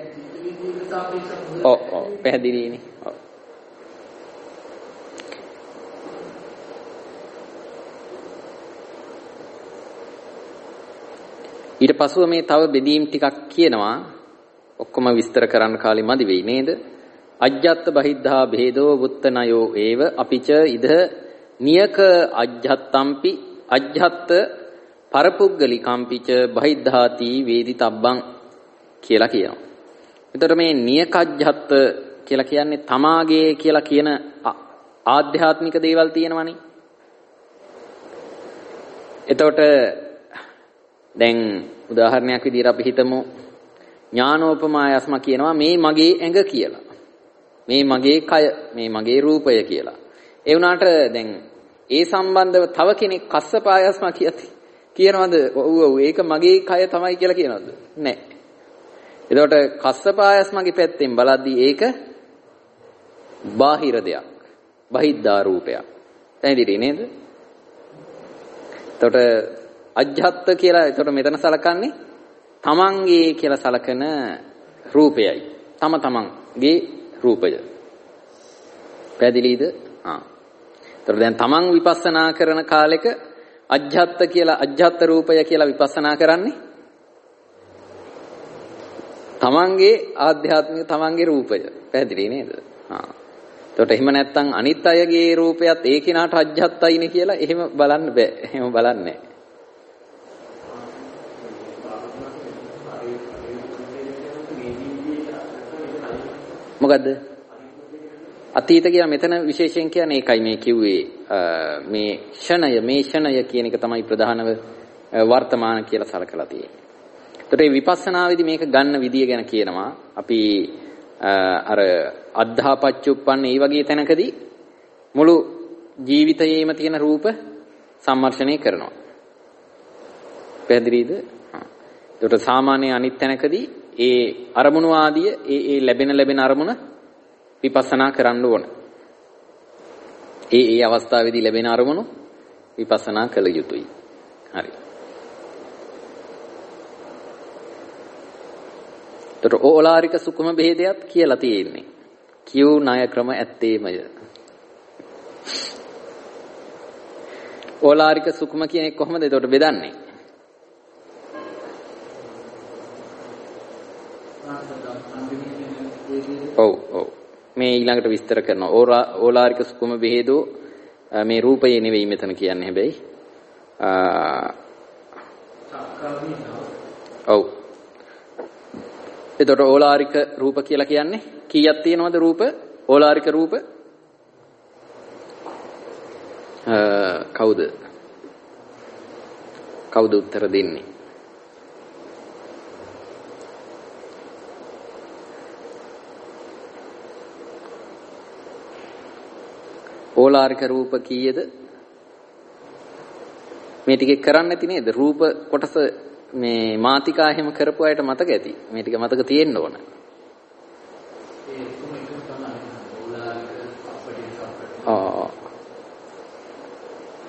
ඔව් පැහැදිලිනේ. ඔව්. ඊට පස්ව මේ තව බෙදීම් ටිකක් කියනවා. ඔක්කොම විස්තර කරන්න කාලෙ මදි වෙයි නේද? අජ්ජත් බහිද්ධා භේදෝ වුත්තනයෝ ඒව අපිච ඉද නියක අජ්ජත්තම්පි අජ්ජත් පරපුග්ගලිකම්පිච බහිද්ධාති වේදිතබ්බං කියලා කියනවා. එතකොට මේ නියකජ්ජත් කියලා කියන්නේ තමාගේ කියලා කියන ආධ්‍යාත්මික දේවල් තියෙනවනේ. එතකොට දැන් උදාහරණයක් විදිහට අපි හිතමු ඥානෝපමායස්ම කියනවා මේ මගේ ඇඟ කියලා. මේ මගේ කය, මේ මගේ රූපය කියලා. ඒ වුණාට දැන් ඒ සම්බන්ධව තව කෙනෙක් කස්සපායස්ම කියනවද? ඔව් ඒක මගේ කය තමයි කියලා කියනවද? නැහැ. එතකොට කස්සපායස්මගේ පැත්තෙන් බලද්දී ඒක බාහිර දෙයක්. බහිද්ධා රූපයක්. පැහැදිලි නේද? එතකොට අජ්ජත් කියලා එතකොට මෙතන සලකන්නේ තමන්ගේ කියලා සලකන රූපයයි. තමන්ගේ රූපය. පැහැදිලිද? එතකොට දැන් තමන් විපස්සනා කරන කාලෙක අජ්ජත් කියලා අජ්ජත් රූපය කියලා විපස්සනා කරන්නේ තමන්ගේ ආධ්‍යාත්මික තමන්ගේ රූපය. පැහැදිලි නේද? එතකොට එහෙම නැත්නම් අනිත් අයගේ රූපයත් ඒ කෙනාට අජ්ජත්යිනේ කියලා එහෙම බලන්න බෑ. එහෙම බලන්නේ නැහැ. මොකද්ද? අතීත කියලා මෙතන විශේෂයෙන් කියන්නේ ඒකයි මේ කිව්වේ මේ ෂණය කියන එක තමයි ප්‍රධානව වර්තමාන කියලා සලකලා තියෙන්නේ. ඒතර මේ විපස්සනාවේදී මේක ගන්න විදිය ගැන කියනවා. අපි අර අද්ධාපච්චුප්පන්න මේ වගේ තැනකදී මුළු ජීවිතයේම තියෙන රූප සම්මර්ෂණය කරනවා. පැහැදිලිද? ඒකට සාමාන්‍ය අනිත් තැනකදී ඒ අරමුණු ආදිය ඒ ලැබෙන අරමුණ විපස්සනා කරන්න ඕන. ඒ අවස්ථාවේදී ලැබෙන අරමුණු විපස්සනා කළ යුතුයි. හරි. ඒතර ඕලාරික සුකුම බෙහෙදයක් කියලා තියෙන්නේ. කියු ණය ක්‍රම ඇත්තේමය. ඕලාරික සුකුම කියන්නේ කොහොමද ඒකට බෙදන්නේ? ඔව් මේ ඊළඟට විස්තර කරනවා ඕලාරික සුකුම බෙහෙදෝ මේ රූපයේ නෙවෙයි මෙතන කියන්නේ හැබැයි ඔව් එතකොට ඕලාරික රූප කියලා කියන්නේ කීයක් තියෙනවද රූප ඕලාරික රූප කවුද උත්තර දෙන්නේ? ඕලාරික රූප කීයද? මේ ටික කරන්නේ නැති නේද? රූප කොටස මේ මාතිකා එහෙම කරපු අයට මතක ඇති. මේ ටික මතක තියෙන්න ඕන.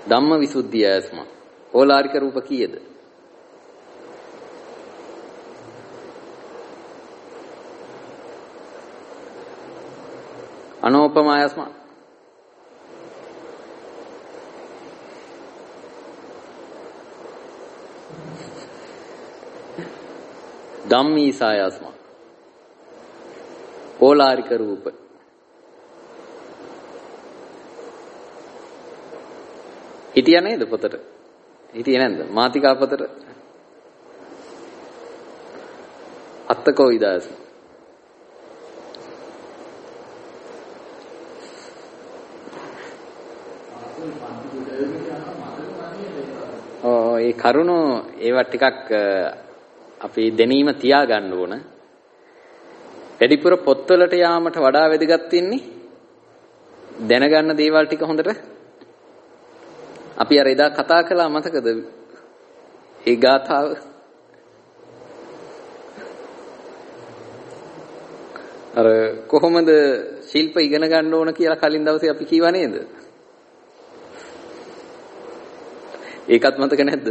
ධම්මවිසුද්ධිය ඇස්ම. ඕලාරික රූප කීයද? අනෝපමායස්ම ධම්මීසායස්ම ඕලාරික රූප හිටියා නේද පොතට? හිටියේ නැද්ද? මාතිකා පොතට අත්තකෝ විදාස ඒ කරුණු ඒවා ටිකක් අපි දැනීම තියාගන්න ඕන. වැඩිපුර පොත්වලට යාමට වඩා වැදගත් වෙන්නේ දැනගන්න දේවල් ටික හොඳට. අපි අර එදා කතා කළා මතකද? ඒ ගාථාව අර කොහොමද ශිල්ප ඉගෙන ගන්න ඕන කියලා කලින් දවසේ අපි කිව්වා නේද? ඒකත් මතක නැද්ද?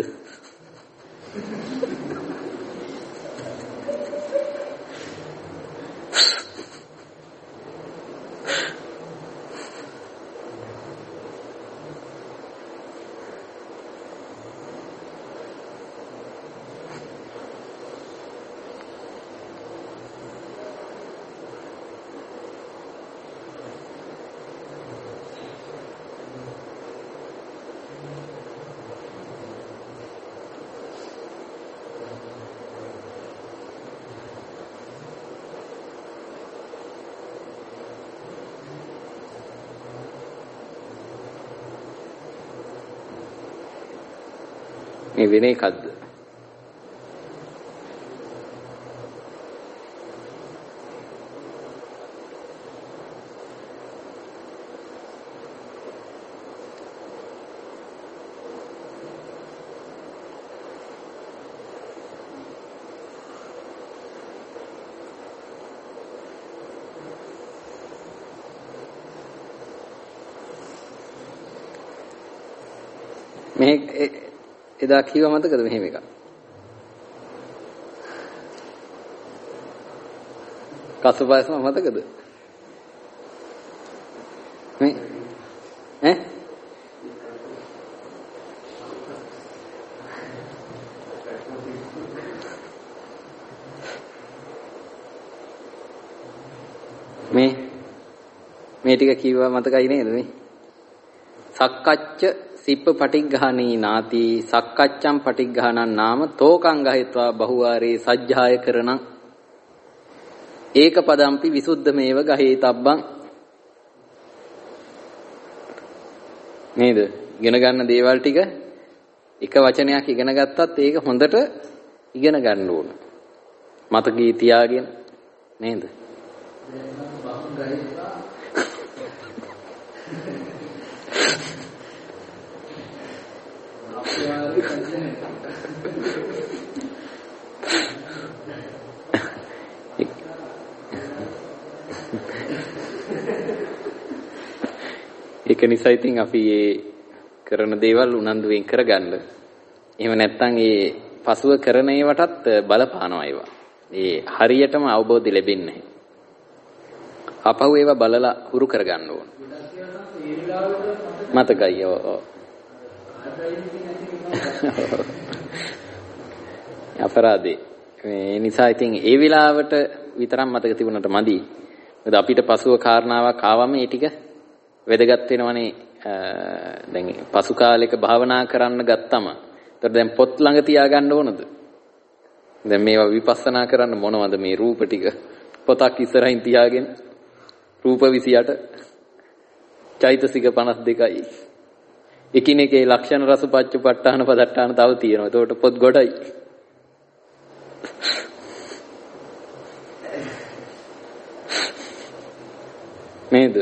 මේ වෙන එකක්ද? මේ එදා කිව්ව මතකද මෙහෙම එකක්? කසුපායස්ම මතකද? මේ මේ ටික කිව්වා මතකයි නේද මේ? සක්කච්ඡ සිප්ප පටිග්ගහණී නාති සක්කච්ඡම් පටිග්ගහණං නාම තෝකං ගහිත්වා බහුවාරේ සජ්ජාය කරණං ඒක පදම්පි විසුද්ධමේව ගහේතබ්බං. නේද? ඉගෙන ගන්න දේවල් ටික එක වචනයක් ඉගෙන ගත්තත් ඒක හොඳට ඉගෙන ගන්න ඕන. මතකී තියාගෙන නේද? ඒක නිසා ඉතින් අපි මේ කරන දේවල් උනන්දුවෙන් කරගන්න. එහෙම නැත්නම් ඒ පසුව කරන ඒවටත් බලපානවා ඒවා. ඒ හරියටම අවබෝධය ලැබෙන්නේ නැහැ. අපහුව ඒවා බලලා හුරු කරගන්න ඕන. මතකයි ඔව්. අපරාධේ. මේ නිසා ඉතින් ඒ විලාවට විතරක් මතක තිබුණාට මදි. මොකද අපිට පසුව කාරණාවක් ආවම ඒ ටික වැදගත් වෙනවනේ. දැන් පසු කාලෙක භාවනා කරන්න ගත්තම ඒතර දැන් පොත් ළඟ තියාගන්න ඕනද? දැන් මේවා විපස්සනා කරන්න මොනවද මේ රූප ටික? පොතක් ඉස්සරහින් තියාගෙන රූප 28 චෛතසික 52යි. එකිනෙකේ ලක්ෂණ රස පච්චපට්ඨාන පදට්ඨාන තව තියෙනවා. ඒකට පොත් ගොඩයි. නේද?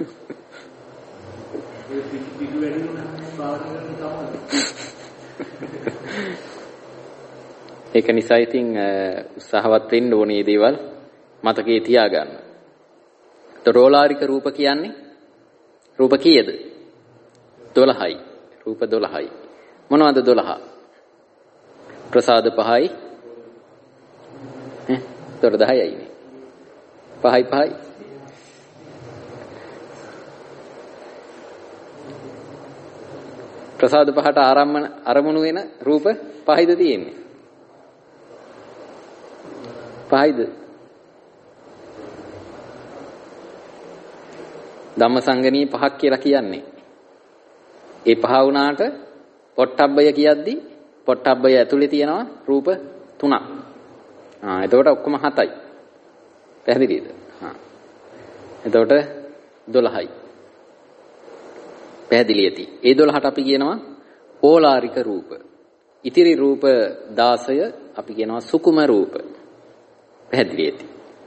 ඒක නිසා ඉතින් උත්සාහවත් වෙන්න ඕනේ දේවල් මතකයේ තියාගන්න. තොරෝලාරික රූප කියන්නේ රූප කීයද? 12යි. රූප 12යි. මොනවද 12? ප්‍රසාද 5යි. තොර 10යි නේ. 5යි. ප්‍රසාද පහට අරමුණු වෙන රූප පහයිද තියෙන්නේ? පහයිද? ධම්මසංගණී පහක් කියලා කියන්නේ. ඒ පහ වුණාට පොට්ටබ්බය කියද්දි පොට්ටබ්බය ඇතුලේ තියෙනවා රූප 3ක්. එතකොට ඔක්කොම 7යි. පැහැදිලිද? එතකොට 12යි. පැහැදිලි ඇති. ඒ 12ට අපි කියනවා ඕලාරික රූප. ඉතිරි රූප 16 අපි කියනවා සුකුම රූප. පැහැදිලි ඇති.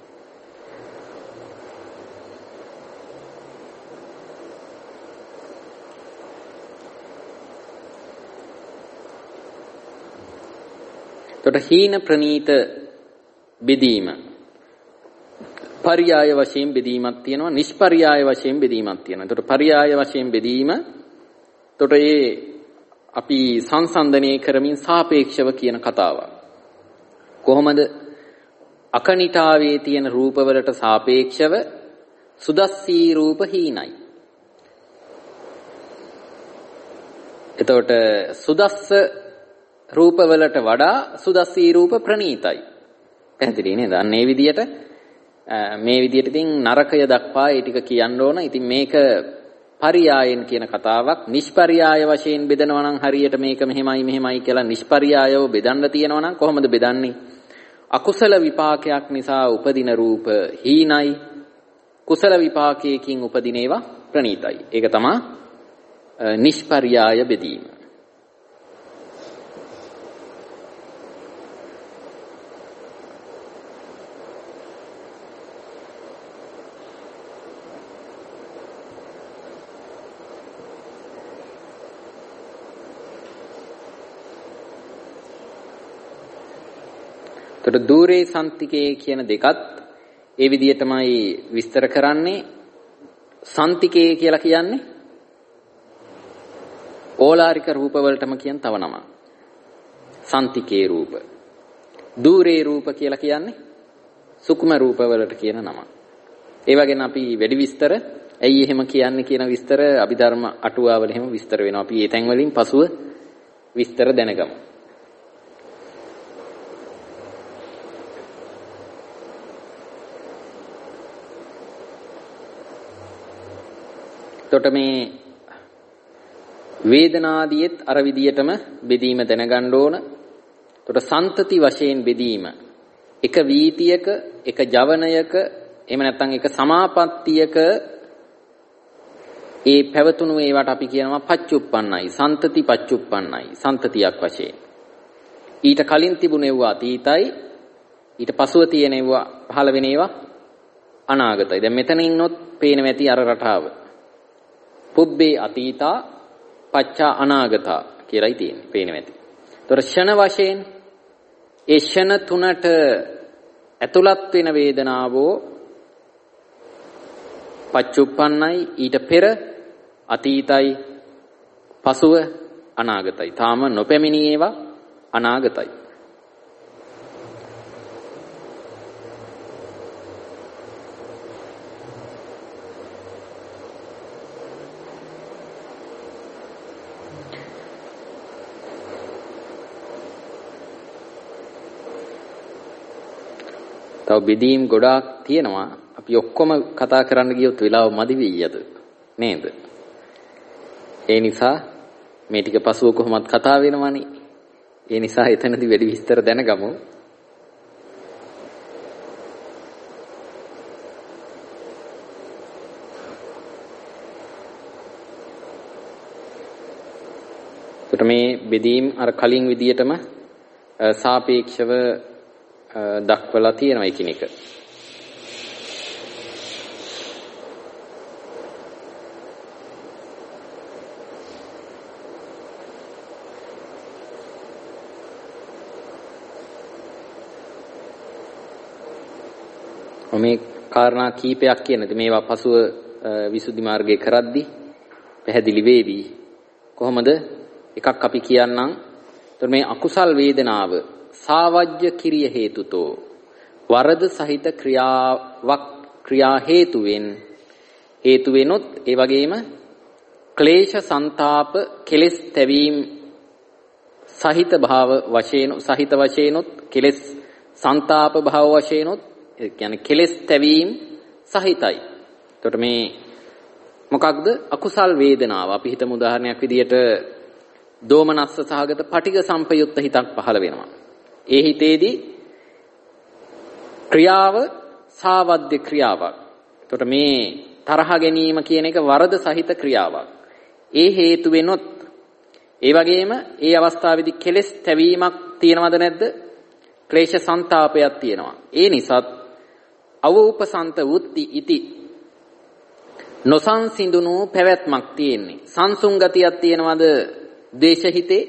එතකොට හීන ප්‍රනීත බෙදීම පරියාය වශයෙන් බෙදීමක් තියෙනවා, නිෂ්පරියාය වශයෙන් බෙදීමක් තියෙනවා. එතකොට පරියාය වශයෙන් බෙදීම එතකොට ඒ අපි සංසන්දනය කරමින් සාපේක්ෂව කියන කතාවක්. කොහොමද අකනිටාවේ තියෙන රූපවලට සාපේක්ෂව සුදස්සී රූප හීනයි. එතකොට සුදස්ස රූපවලට වඩා සුදස්සී රූප ප්‍රණීතයි. පැහැදිලි නේද? අන්න ඒ විදිහට මේ විදිහට ඉතින් නරකය දක්වා ඒ ටික කියන්න ඕන. ඉතින් මේක පරියායෙන් කියන කතාවක්. නිෂ්පරියාය වශයෙන් බෙදනවා නම් හරියට මේක මෙහෙමයි කියලා නිෂ්පරියායව බෙදන්න තියෙනවා නම් කොහොමද බෙදන්නේ? අකුසල විපාකයක් නිසා උපදින රූප හීනයි, කුසල විපාකයකින් උපදින ඒවා ප්‍රණීතයි. ඒක තමයි නිෂ්පරියාය බෙදීම. එතකොට දූරේ සන්තිකේ කියන දෙකත් ඒ විදිහටමයි විස්තර කරන්නේ. සන්තිකේ කියලා කියන්නේ ඕලාරික රූප වලටම කියන තව නමක්. සන්තිකේ රූප. දූරේ රූප කියලා කියන්නේ සුකුම රූප වලට කියන නමක්. ඒ වගේම අපි වැඩි විස්තර ඇයි එහෙම කියන්නේ කියන විස්තර අභිධර්ම අටුවාවල එහෙම විස්තර වෙනවා. අපි ඒ තැන් වලින් පසුව විස්තර දැනගමු. එතකොට මේ වේදනාදියෙත් අර විදියටම බෙදීම දැනගන්න ඕන. එතකොට සන්තති වශයෙන් බෙදීම එක වීතියක, එක ජවනයක, එහෙම නැත්නම් එක සමාපත්තියක ඒ පැවතුණු ඒවට අපි කියනවා පච්චුප්පන්නයි, සන්තති පච්චුප්පන්නයි, සන්තතියක් වශයෙන්. ඊට කලින් තිබුණේවා අතීතයි, ඊට පසුව තියෙනේවා පහළ වෙන ඒවා අනාගතයි. දැන් මෙතන ඉන්නොත් පේන ඇති අර රටාව. පුබ්බේ අතීතා පච්චා අනාගතා කියලායි තියෙන්නේ. පේනවා ඇති. ඒතර ෂණ වශයෙන් ඒ ෂණ තුනට ඇතුළත් වෙන වේදනාවෝ පච්චුප්පන්නයි, ඊට පෙර අතීතයි, පසුව අනාගතයි. තාම නොපැමිණි ඒවා අනාගතයි. තව බෙදීම් ගොඩාක් තියෙනවා. අපි ඔක්කොම කතා කරන්න ගියොත් වෙලාව මදි වෙයිද නේද? ඒ නිසා මේ ටික පසුව කොහොමත් කතා වෙනවනේ. ඒ නිසා එතනදී වැඩි විස්තර දැනගමු. එතකොට මේ බෙදීම් අර කලින් විදියටම සාපේක්ෂව දක්වලා තියෙනවා එකිනෙක. මේ කාරණා කීපයක් කියනද මේවා පසුව විසුද්ධි මාර්ගයේ කරද්දී පැහැදිලි වේවි. කොහොමද? එකක් අපි කියන්නම්. එතකොට මේ අකුසල් වේදනාව සාවජ්‍ය කිරිය හේතුතෝ වරද සහිත ක්‍රියා හේතු වෙනොත් ඒ වගේම ක්ලේශ සංතාප කෙලෙස් තැවීම සහිත භාව වශයෙන් සහිත වශයෙන්ොත් කෙලෙස් සංතාප භාව වශයෙන්ොත් ඒ කියන්නේ කෙලෙස් තැවීම සහිතයි. එතකොට මේ මොකක්ද අකුසල් වේදනාව? අපි හිතමු උදාහරණයක් විදියට දෝමනස්ස සහගත පටිඝ සම්පයුක්ත හිතක් පහළ වෙනවා. ඒ හිතේදී ක්‍රියාව සාවද්‍ය ක්‍රියාවක්. එතකොට මේ තරහ ගැනීම කියන එක වරද සහිත ක්‍රියාවක්. ඒ හේතු වෙනොත් ඒ වගේම ඒ අවස්ථාවේදී කෙලෙස් තැවීමක් තියෙනවද නැද්ද? ක්ලේශ සංතාපයක් තියෙනවා. ඒ නිසාත් අවූපසන්ත වුත්ති ඉති නොසංසිඳුණු පැවැත්මක් තියෙන්නේ. සංසුන් ගතියක් තියෙනවද ද්වේෂ හිතේ?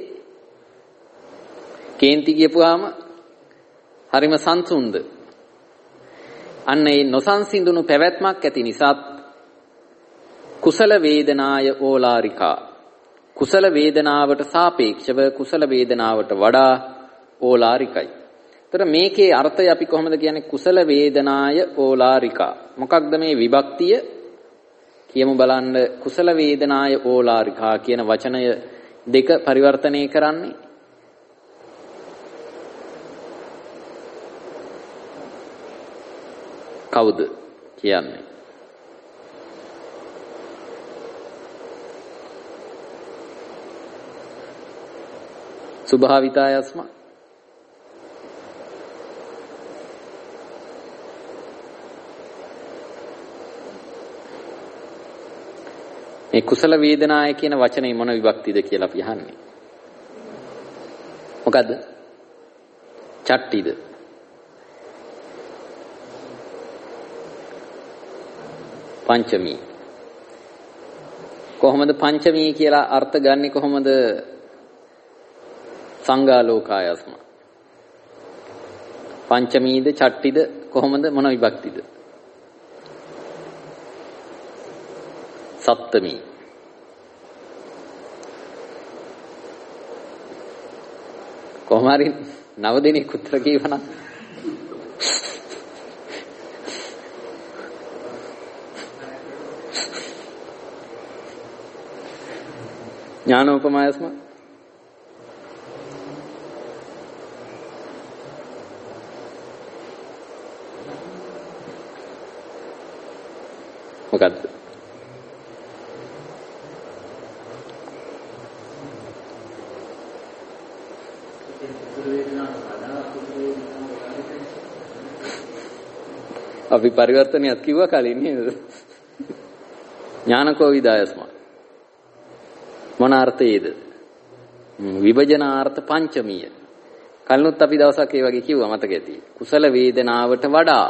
කේන්ති කියපුවාම හරිම සංසුන්ද? අන්න ඒ නොසංසිඳුණු පැවැත්මක් ඇති නිසාත් කුසල වේදනාය ඕලාරිකා. කුසල වේදනාවට සාපේක්ෂව කුසල වේදනාවට වඩා ඕලාරිකයි. ඒතර මේකේ අර්ථය අපි කොහොමද කියන්නේ? කුසල වේදනාය ඕලාරිකා. මොකක්ද මේ විභක්තිය? කියමු බලන්න. කුසල වේදනාය ඕලාරිකා කියන වචනය දෙක පරිවර්තනය කරන්නේ කවුද කියන්නේ? සුභාවිතායස්ම මේ කුසල වේදනාය කියන වචනේ මොන විභක්තිද කියලා අපි අහන්නේ. මොකද්ද? චට්ටිද? පංචමී. කොහොමද පංචමී කියලා අර්ථ ගන්නෙ? කොහොමද සංඝාලෝකායස්ම? පංචමීද චට්ටිද කොහොමද මොන විභක්තිද? සප්තමී. කොහොම හරි 9 දිනක් උත්තර කියවනම් ඥානෝපමායස්ම මොකද්ද? අපි පරිවර්තනයක් කිව්වා කලින් නේද? ඥානකෝ විදායස්ම මොන අර්ථයේද? විභජනාර්ථ පංචමීය. කලිනුත් අපි දවසක් ඒ වගේ කිව්වා මතක ඇති. කුසල වේදනාවට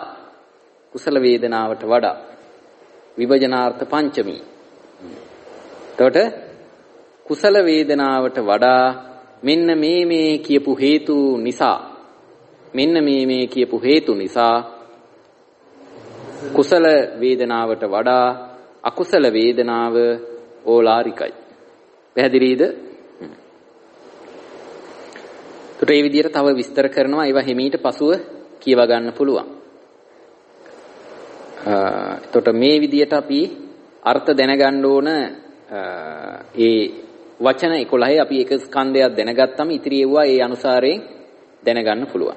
වඩා විභජනාර්ථ පංචමී. එතකොට කුසල වේදනාවට වඩා මෙන්න මේ කියපු හේතු නිසා කුසල වේදනාවට වඩා අකුසල වේදනාව ඕලාරිකයි. පැහැදිලිද? ඒකට මේ විදිහට තව විස්තර කරනවා. ඒවා හිමීට පසුව කියව ගන්න පුළුවන්. එතකොට මේ විදිහට අපි අර්ථ දැනගන්න ඕන. ඒ වචන 11 අපි එක ස්කන්ධයක් දැනගත්තම ඉතිරි ඒවා ඒ අනුසාරයෙන් දැනගන්න පුළුවන්.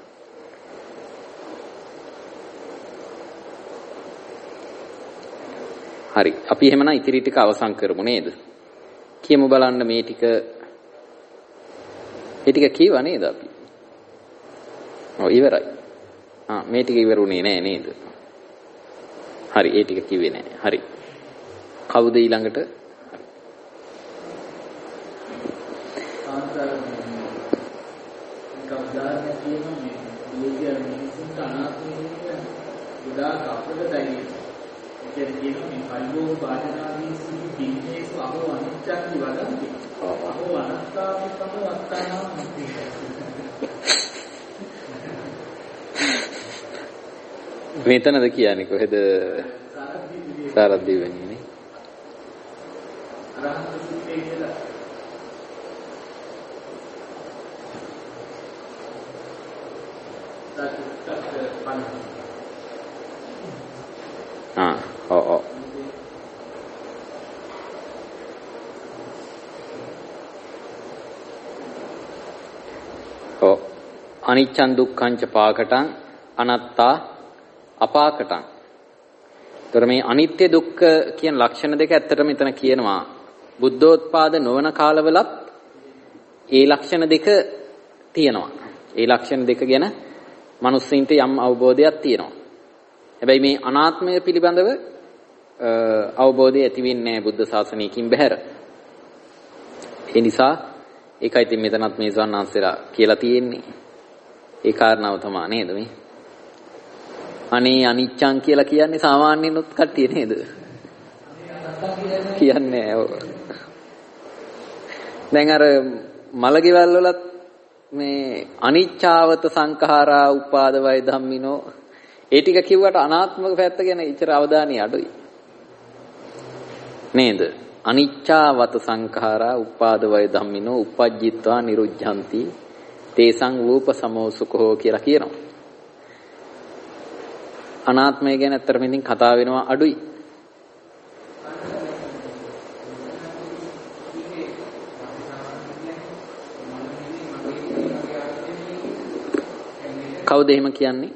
හරි. අපි එහෙමනම් ඉතිරි ටික අවසන් කරමු නේද? කියමු බලන්න මේ ටික කියවා නේද අපි? ඔව් ඉවරයි. මේ ටික ඉවරුනේ නෑ නේද? හරි ඒ ටික කිව්වේ නෑ. හරි. කවුද ඊළඟට? මෙතනද කියන්නේ කොහෙද? සාරද්දී වෙන්නේ නේ. අනිච්චං දුක්ඛං ච පාකටං අනත්තා අපාකටං. ඒතර මේ අනිත්‍ය දුක්ඛ කියන ලක්ෂණ දෙක ඇත්තටම මෙතන කියනවා. බුද්ධෝත්පාද නොවන කාලවලත් ඒ ලක්ෂණ දෙක තියෙනවා. ඒ ලක්ෂණ දෙක ගැන මිනිස්සුන්ට යම් අවබෝධයක් තියෙනවා. හැබැයි මේ අනාත්මය පිළිබඳව අවබෝධය ඇති වෙන්නේ බුද්ධ ශාසනයකින් බැහැර. ඒ නිසා ඒකයි ඉතින් මෙතනත් මේ සවන්නාන්සලා කියලා තියෙන්නේ. ඒ කාරණාව තමයි නේද මේ? අනේ අනිච්චං කියලා කියන්නේ සාමාන්‍යනොත් කට්ටිය නේද? කියන්නේ දැන් අර මලගෙවල් වලත් මේ අනිච්චාවත සංඛාරා උපාද වය ධම්මිනෝ ඒ ටික කිව්වට අනාත්මක පැත්ත ගැන ඉතර අවධානය අඩුයි. නේද? අනිච්චාවත සංඛාරා උපාද වය ධම්මිනෝ uppajjitva niruddhanti තේසං රූප සමෝසුකෝ කියලා කියනවා. අනාත්මය ගැන අත්‍තරම ඉතින් කතා වෙනවා අඩුයි. කවුද එහෙම කියන්නේ?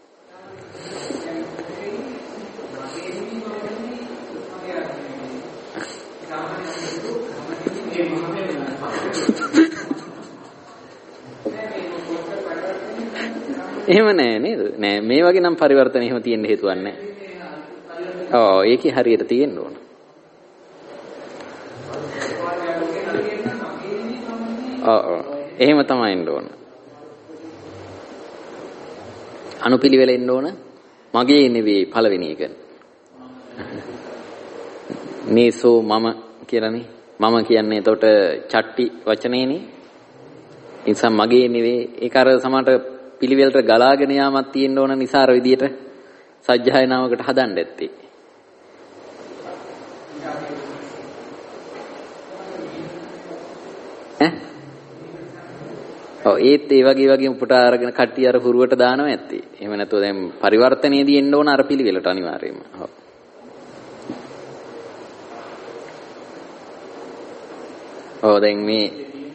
එහෙම නෑ නේද? නෑ මේ වගේ නම් පරිවර්තන එහෙම තියෙන්න හේතුවක් නෑ. ඔව් ඒකේ හරියට තියෙන්න ඕන. ඔව් එහෙම තමයි ඉන්න ඕන. අනුපිළිවෙල එන්න ඕන. මගේ නෙවෙයි පළවෙනි එක. මේසෝ මම කියලානේ. මම කියන්නේ එතකොට චට්ටි වචනේනේ. ඒ නිසා මගේ නෙවෙයි ඒක අර සමහරට පිළිවෙලට ගලාගෙන යාමක් තියෙන්න ඕන නිසා අර විදියට සජ්ජායනාවකට හදන්න ඇත්තේ. ඔව් ඒත් ඒ වගේ උපුට අරගෙන කට්ටිය අර හුරුවට දානවා ඇත්තේ. එහෙම නැත්නම් දැන් පරිවර්තනයේදී එන්න ඕන අර පිළිවෙලට අනිවාර්යයෙන්ම. ඔව්. ඔව් දැන් මේ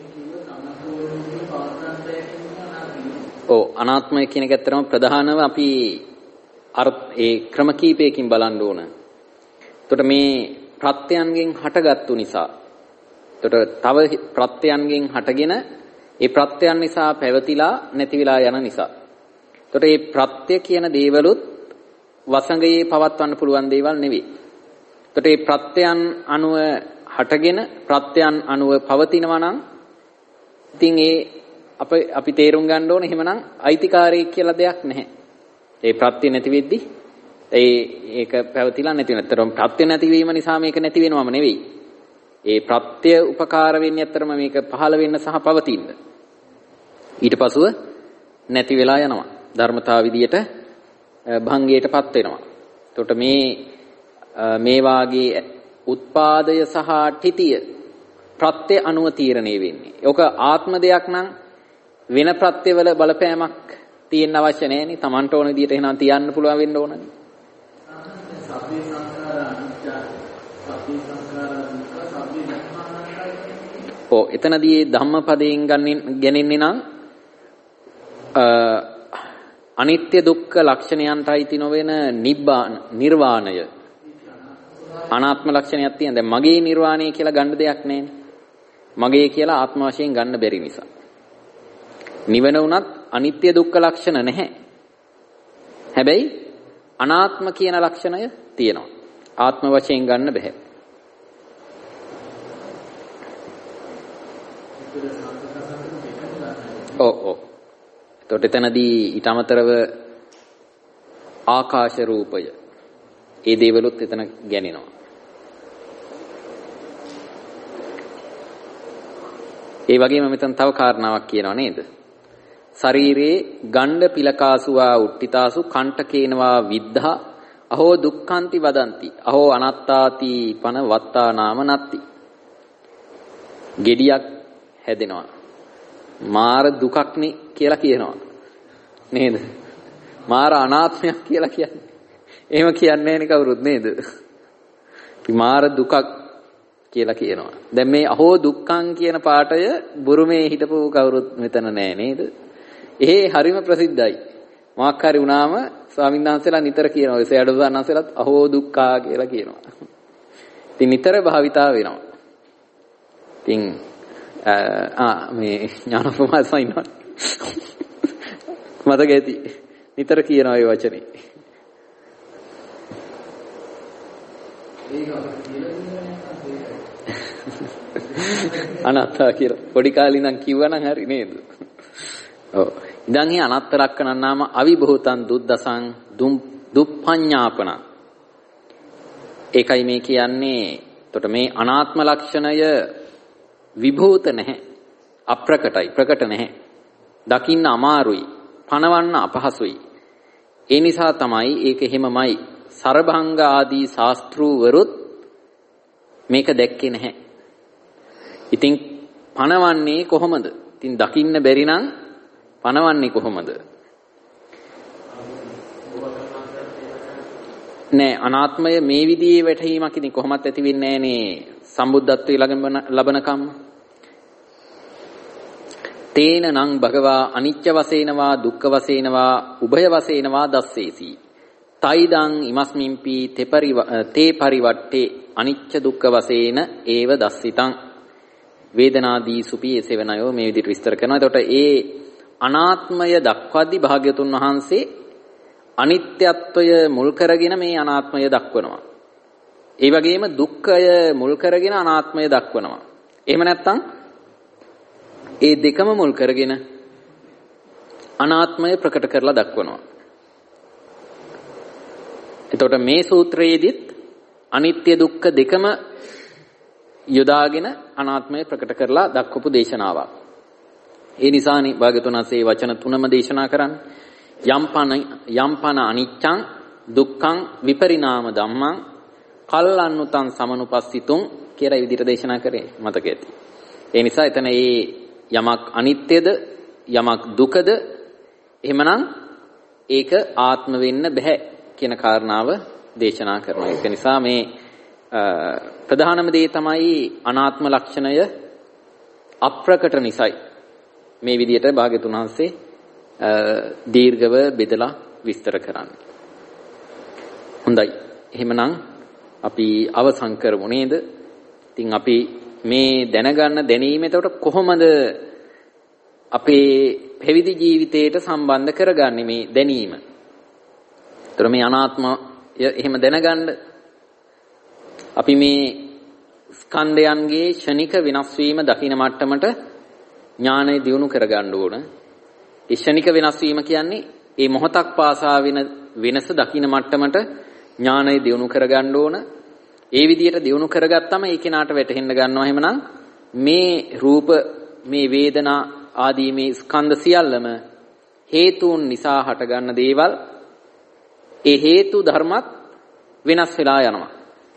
අනාත්මය කියන එක ඇත්තටම ප්‍රධානව අපි ඒ ක්‍රම කීපයකින් බලන්න ඕන. එතකොට මේ ප්‍රත්‍යයන්ගෙන් හටගත්තු නිසා එතකොට තව ප්‍රත්‍යයන්ගෙන් හටගෙන ඒ ප්‍රත්‍යයන් නිසා පැවතිලා නැති වෙලා යන නිසා. එතකොට මේ ප්‍රත්‍ය කියන දේවලුත් වසඟයේ පවත්වන්න පුළුවන් දේවල් නෙවෙයි. එතකොට මේ ප්‍රත්‍යයන් අනුව හටගෙන ප්‍රත්‍යයන් අනුව පවතිනවා නම් ඉතින් අපි තේරුම් ගන්න ඕනේ එහෙමනම් අයිතිකාරයෙක් කියලා දෙයක් නැහැ. ඒ ප්‍රත්‍ය නැති වෙද්දි ඒක පැවතිලා නැති වෙන. අතරම ප්‍රත්‍ය නැතිවීම නිසා මේක නැති වෙනවම නෙවෙයි. ඒ ප්‍රත්‍ය උපකාර වෙන්නේ අතරම මේක පහළ වෙන්න සහ පවතින්න. ඊට පසුව නැති වෙලා යනවා. ධර්මතාව විදියට භංගයටපත් වෙනවා. එතකොට මේ වාගේ උත්පාදය සහ ඨිතිය ප්‍රත්‍ය අනුව තීරණය වෙන්නේ. ඒක ආත්ම දෙයක් නම් වෙන ප්‍රත්‍යවල බලපෑමක් තියෙන්න අවශ්‍ය නැහැ නේ. Tamanට ඕන විදියට එහෙනම් තියන්න පුළුවන් වෙන්න ඕනනේ. සබ්බේ සංඛාර අනිච්ච සබ්බේ සංඛාර දුක්ඛ සබ්බේ ධම්මානං. එතනදී ධම්මපදයෙන් ගන්නේ නම් අනිත්‍ය දුක්ඛ ලක්ෂණයන්ටයි තිනවෙන නිර්වාණය අනාත්ම ලක්ෂණයක් තියෙන. දැන් මගේ නිර්වාණය කියලා ගන්න දෙයක් නැහැනේ. මගේ කියලා ආත්ම වශයෙන් ගන්න බැරි නිසා. නිවන උනත් අනිත්‍ය දුක්ඛ ලක්ෂණ නැහැ. හැබැයි අනාත්ම කියන ලක්ෂණය තියෙනවා. ආත්ම වශයෙන් ගන්න බෑ. ඔව්. එතකොට එතනදී ඊට අමතරව ආකාශ රූපය ඒ දේවලුත් එතන ගැනෙනවා. ඒ වගේම මෙතන තව කාරණාවක් කියනවා නේද? ශරීරේ ගණ්ඩ පිලකාසුවා උට්ටිතාසු කණ්ඨකේනවා විද්ධා අහෝ දුක්ඛන්ති වදಂತಿ අහෝ අනත්තාති පන වත්තා නාම නත්ති. gediyak හැදෙනවා. මාර දුකක්නේ කියලා කියනවා. නේද? මාර අනාත්මයක් කියලා කියන්නේ. එහෙම කියන්නේ නේ කවුරුත් නේද? මාර දුකක් කියලා කියනවා. දැන් මේ අහෝ දුක්ඛං කියන පාඩය බුරුමේ හිටපු කවුරුත් මෙතන නෑ නේද? හරිම ප්‍රසිද්ධයි. මොකක් හරි වුණාම ස්වාමීන් වහන්සේලා නිතර කියනවා. ඒ සයඩෝ වහන්සේලාත් අහෝ දුක්ඛා කියලා කියනවා. ඉතින් නිතර භාවිතා වෙනවා. ඉතින් මේ ඥානප්‍රමාද සයින්නවා. මතක ඇති. නිතර කියනවා මේ වචනේ. අනාත්තා කියලා පොඩි කාලේ ඉඳන් කිව්වනම් හරි නේද? ඔව්. ඉඳන් මේ අනාත්ත ලක්ෂණ නාම අවිභූතං දුද්දසං දුප්පඤ්ඤාපන. ඒකයි මේ කියන්නේ. එතකොට මේ අනාත්ම ලක්ෂණය විභූත නැහැ. අප්‍රකටයි. ප්‍රකට නැහැ. දකින්න අමාරුයි. පණවන්න අපහසුයි. ඒ නිසා තමයි ඒක එහෙමමයි. සරභංග ආදී ශාස්ත්‍රූවරුත් මේක දැක්කේ නැහැ. ඉතින් පණවන්නේ කොහොමද? ඉතින් දකින්න බැරි නම් පණවන්නේ කොහොමද? නෑ අනාත්මය මේ විදිහේ වැටහීමක් ඉතින් කොහොමත් ඇති වෙන්නේ නෑනේ සම්බුද්ධත්වයේ ලබනකම්. තේන නං භගවා අනිච්ච වශයෙන්වා දුක්ඛ වශයෙන්වා උභය වශයෙන්වා දස්සේසි. තයිදං ඉමස්මින්පි තේ පරිවට්ටේ අනිච්ච දුක්ඛ වශයෙන් ඒව දස්සිතං. වේදනාදී සුපි එසෙවනයෝ මේ විදිහට විස්තර කරනවා. එතකොට ඒ අනාත්මය දක්වද්දී භාග්‍යතුන් වහන්සේ අනිත්‍යත්වය මුල් කරගෙන මේ අනාත්මය දක්වනවා. ඒ වගේම දුක්ඛය මුල් කරගෙන අනාත්මය දක්වනවා. එහෙම නැත්නම් ඒ දෙකම මුල් කරගෙන අනාත්මය ප්‍රකට කරලා දක්වනවා. එතකොට මේ සූත්‍රයේදීත් අනිත්‍ය දුක්ඛ දෙකම යොදාගෙන අනාත්මය ප්‍රකට කරලා දක්වපු දේශනාවක්. ඒ නිසානේ භාග්‍යවතුන් වහන්සේ වචන තුනම දේශනා කරන්නේ. යම්පන අනිච්ඡං දුක්ඛං විපරිණාම ධම්මං කල්ලන්නුතං සමනුපස්සිතුං කියලා මේ විදිහට දේශනා කරේ මතක ඇති. ඒ නිසා එතන මේ යමක් අනිත්‍යද යමක් දුකද එහෙමනම් ඒක ආත්ම වෙන්න බෑ කියන කාරණාව දේශනා කරනවා. ඒක නිසා මේ ප්‍රධානම දේ තමයි අනාත්ම ලක්ෂණය අප්‍රකට නිසයි මේ විදිහට භාග්‍යතුන් වහන්සේ දීර්ඝව බෙදලා විස්තර කරන්නේ. හොඳයි. එහෙමනම් අපි අවසන් කරමු නේද? ඉතින් අපි මේ දැනගන්න දැනීම එතකොට කොහොමද අපේ පැවිදි ජීවිතයට සම්බන්ධ කරගන්නේ මේ දැනීම? ඒතර මේ අනාත්මය එහෙම දැනගන්න අපි මේ ස්කන්ධයන්ගේ ෂණික වෙනස් වීම දකින මට්ටමට ඥානය දියුණු කරගන්න ඕන. ඒ ෂණික වෙනස් වීම කියන්නේ මේ මොහොතක් පාසා වෙන වෙනස දකින මට්ටමට ඥානය දියුණු කරගන්න ඕන. ඒ විදිහට දියුණු කරගත්තම ඒ කෙනාට වැටහෙන්න ගන්නවා එහෙමනම් මේ රූප මේ වේදනා ආදී මේ ස්කන්ධ සියල්ලම හේතුන් නිසා හටගන්න දේවල්. ඒ හේතු ධර්මත් වෙනස් වෙලා යනවා.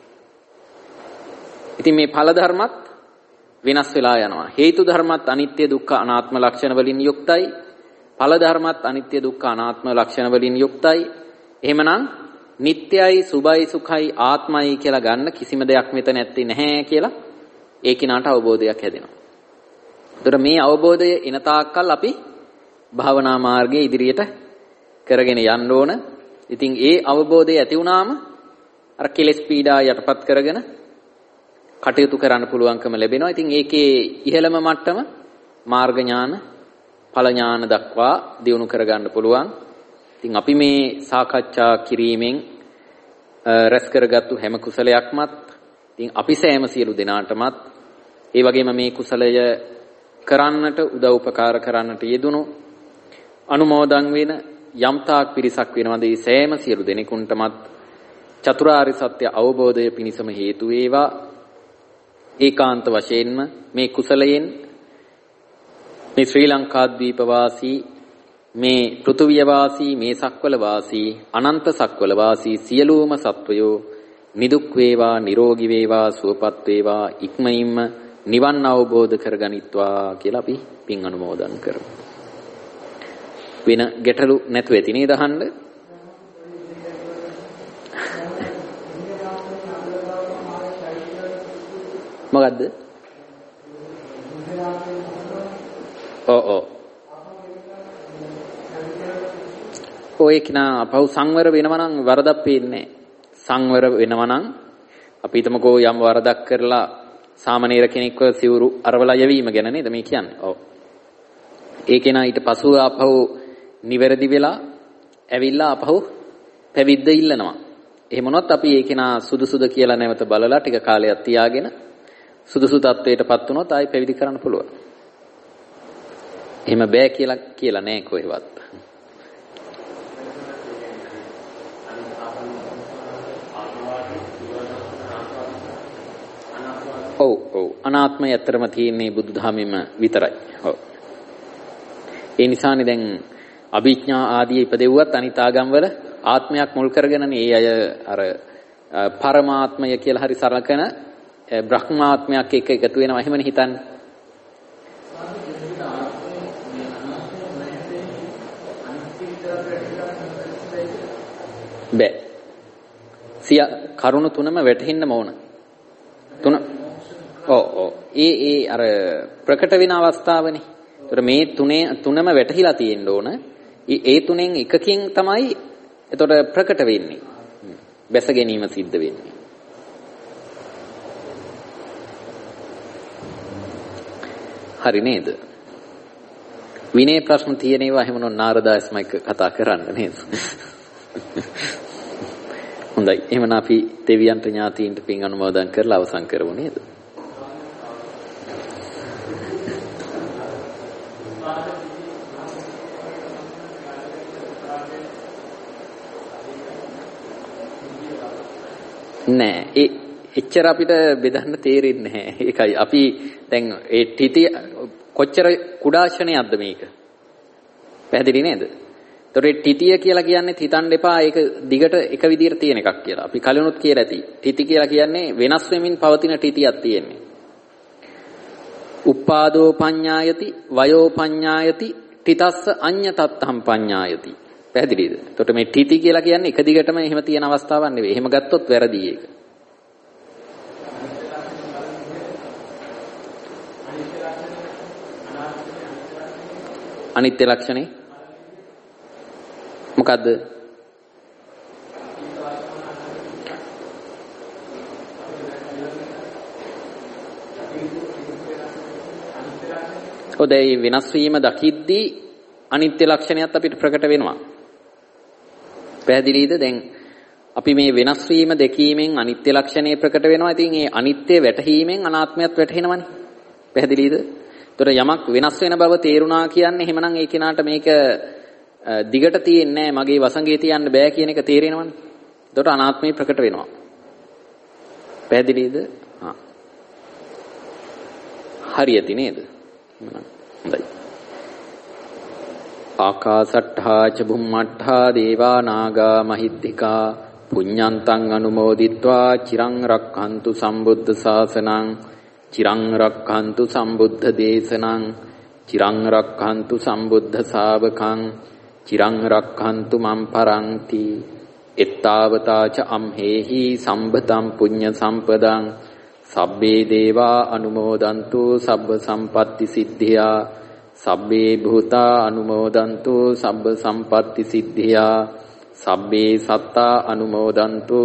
ඉතින් මේ ඵල ධර්මත් වෙනස් වෙලා යනවා. හේතු ධර්මත් අනිත්‍ය දුක්ඛ අනාත්ම ලක්ෂණ වලින් යුක්තයි. ඵල ධර්මත් අනිත්‍ය දුක්ඛ අනාත්ම ලක්ෂණ වලින් යුක්තයි. එහෙමනම් නිට්ටයයි සුභයි සුඛයි ආත්මයි කියලා ගන්න කිසිම දෙයක් මෙතන නැත්තේ නැහැ කියලා ඒ කිනාට අවබෝධයක් හැදෙනවා. ඒතර මේ අවබෝධය එන තාක්කල් අපි භාවනා මාර්ගයේ ඉදිරියට කරගෙන යන්න ඕන. ඉතින් ඒ අවබෝධය ඇති වුණාම අර කෙලෙස් පීඩා යටපත් කරගෙන කටයුතු කරන්න පුළුවන්කම ලැබෙනවා. ඉතින් ඒකේ ඉහළම මට්ටම මාර්ග ඥාන, ඵල ඥාන දක්වා දියුණු කරගන්න පුළුවන්. ඉතින් අපි මේ සාකච්ඡා කිරීමෙන් රැස් කරගත්තු හැම කුසලයක්මත් ඉතින් අපි සෑම සියලු දෙනාටමත් ඒ වගේම මේ කුසලය කරන්නට උදව් උපකාර කරන්නට යෙදුණු අනුමෝදන් වෙන යම්තාක් පිරිසක් වෙනවද ඒ සෑම සියලු දෙනෙකුන්ටමත් චතුරාර්ය සත්‍ය අවබෝධය පිණිසම හේතු වේවා. ඒකාන්ත වශයෙන්ම මේ කුසලයෙන් මේ ශ්‍රී ලංකාද්වීප වාසී මේ පෘථුවිය වාසී මේ සක්වල වාසී අනන්ත සක්වල වාසී සියලුම සත්වයෝ නිදුක් වේවා නිරෝගී වේවා සුවපත් වේවා ඉක්මනින්ම නිවන් අවබෝධ කරගනිත්වා කියලා අපි පින් අනුමෝදන් කරමු. වෙන ගැටලු නැතුව ඇති නේද අහන්න? මොකද්ද? ඔව් ඔය කිනා අපහු සංවර වෙනවා නම් වරදක් පේන්නේ සංවර වෙනවා නම් අපි හිතමුකෝ යම් වරදක් කරලා සාමණේර කෙනෙක්ව සිවුරු අරවලා යවීම ගැන නේද මේ කියන්නේ. ඔව්. ඒ කෙනා ඊට පසුව අපහු නිවැරදි වෙලා ඇවිල්ලා අපහු පැවිද්ද ඉල්ලනවා. එහෙම වුණොත් අපි ඒ කෙනා සුදුසුද කියලා නැවත බලලා ටික කාලයක් තියාගෙන සුදුසු තත්වයටපත් වුණොත් ආයි පැවිදි කරන්න පුළුවන්. එහෙම බෑ කියලා නෑ කොහෙවත්. ඔව් අනාත්මය ඇත්තරම තියෙන්නේ බුදුදහමෙම විතරයි. ඔව්. ඒ නිසානේ දැන් අභිඥා ආදී ඉපදෙව්වත් අනිත් ආගම්වල ආත්මයක් මුල් කරගෙනනේ ඒ අය අර පරමාත්මය කියලා හරි සරලකන බ්‍රහ්මාත්මයක් එක්ක එකතු වෙනවා එහෙමනේ හිතන්නේ. බෑ. සිය කරුණු තුනම වැටහෙන්නම ඕන. තුන ඔව් ඒ අර ප්‍රකට වෙන අවස්ථාවනේ. ඒතර මේ තුනම වැටහිලා තියෙන්න ඕන. ඒ තුනෙන් එකකින් තමයි එතකොට ප්‍රකට වෙන්නේ. බැස ගැනීම සිද්ධ වෙන්නේ. හරි නේද? විනය ප්‍රශ්න තියෙන ඒවා එහෙම නෝ නාරදාස්ම එක්ක කතා කරන්න නේද? හොඳයි. එහෙනම් අපි දෙවියන්ට ඥාතීන්ට පින් අනුමෝදන් කරලා අවසන් කරමු නේද? නෑ එච්චර අපිට බෙදන්න තේරෙන්නේ නැහැ. ඒකයි අපි දැන් ඒ ටිටි කොච්චර කුඩාශනයක්ද මේක? පැහැදිලි නේද? ඒතොර ඒ ටිටිය කියලා කියන්නේ හිතන්න එපා ඒක දිගට එක විදියට තියෙන එකක් කියලා. අපි කලිනුත් කියලා ඇති. ටිටි කියලා කියන්නේ වෙනස් වෙමින් පවතින ටිටියක් තියෙන්නේ. උප්පාදෝ පඤ්ඤායති වයෝ පඤ්ඤායති ටිතස්ස අඤ්ඤතත්තම් පඤ්ඤායති. පැහැදිලිද? එතකොට මේ ටිටි කියලා කියන්නේ එක දිගටම එහෙම තියෙන අවස්ථාවක් නෙවෙයි. එහෙම ගත්තොත් වැරදි ඒක. අනිත්‍ය ලක්ෂණේ මොකද්ද? ඔතේ වෙනස් වීම දකිද්දී අනිත්‍ය ලක්ෂණයත් අපිට ප්‍රකට වෙනවා. පැහැදිලිද? දැන් අපි මේ වෙනස් වීම දැකීමෙන් අනිත්‍ය ලක්ෂණය ප්‍රකට වෙනවා. ඉතින් මේ අනිත්‍ය වැටහීමෙන් අනාත්මයත් වැටහෙනවනේ. පැහැදිලිද? ඒතර යමක් වෙනස් වෙන බව තේරුණා කියන්නේ එහෙමනම් ඒ කෙනාට මේක දිගට තියෙන්නේ නැහැ මගේ වසඟේ තියන්න බෑ කියන එක තේරෙනවනේ. ඒතකොට අනාත්මය ප්‍රකට වෙනවා. පැහැදිලිද? හරියටි නේද? හොඳයි. ආකාසට්ඨා ච බුම්මට්ඨා දේවා නාග මහිද්దికා පුඤ්ඤන්තං අනුමෝදිත්වා චිරං රක්ඛන්තු සම්බුද්ධ ශාසනං චිරං රක්ඛන්තු සම්බුද්ධ දේශනං චිරං රක්ඛන්තු සම්බුද්ධ ශාවකං චිරං රක්ඛන්තු මම් පරන්ති එත්තාවතා ච අම්හෙහි සම්බතං පුඤ්ඤ සම්පදං සබ්බේ දේවා අනුමෝදන්තු සබ්බ සම්පatti සිද්ධියා සබ්බේ භූතා අනුමෝදන්තු සබ්බ සම්පatti සිද්ධියා සබ්බේ සත්තා අනුමෝදන්තු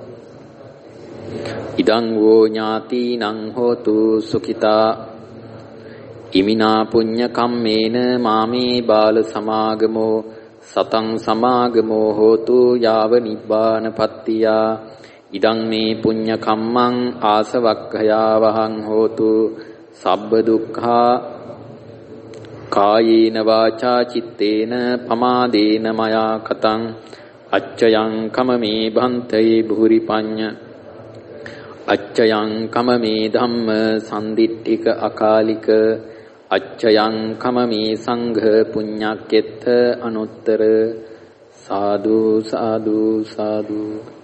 ඉදං වූ ඥාතිනං හෝතු සුඛිතා ඉමිනා පුඤ්ඤ කම්මේන මාමේ බාල සමාගමෝ සතං සමාගමෝ හෝතු යාව නිබ්බානපත්තියා ඉදං මේ පුඤ්ඤ කම්මං ආසවක්ඛයා වහං හෝතු සබ්බ දුක්ඛා කායේන වාචා චිත්තේන පමාදේන මයා කතං අච්චයං කමමේ භන්තේ භූරි පඤ්ඤ අච්චයං කමමේ ධම්ම සම්දිට්ඨික අකාලික අච්චයං කමමේ සංඝ පුඤ්ඤක්කෙත්ත අනුත්තර සාදු සාදු සාදු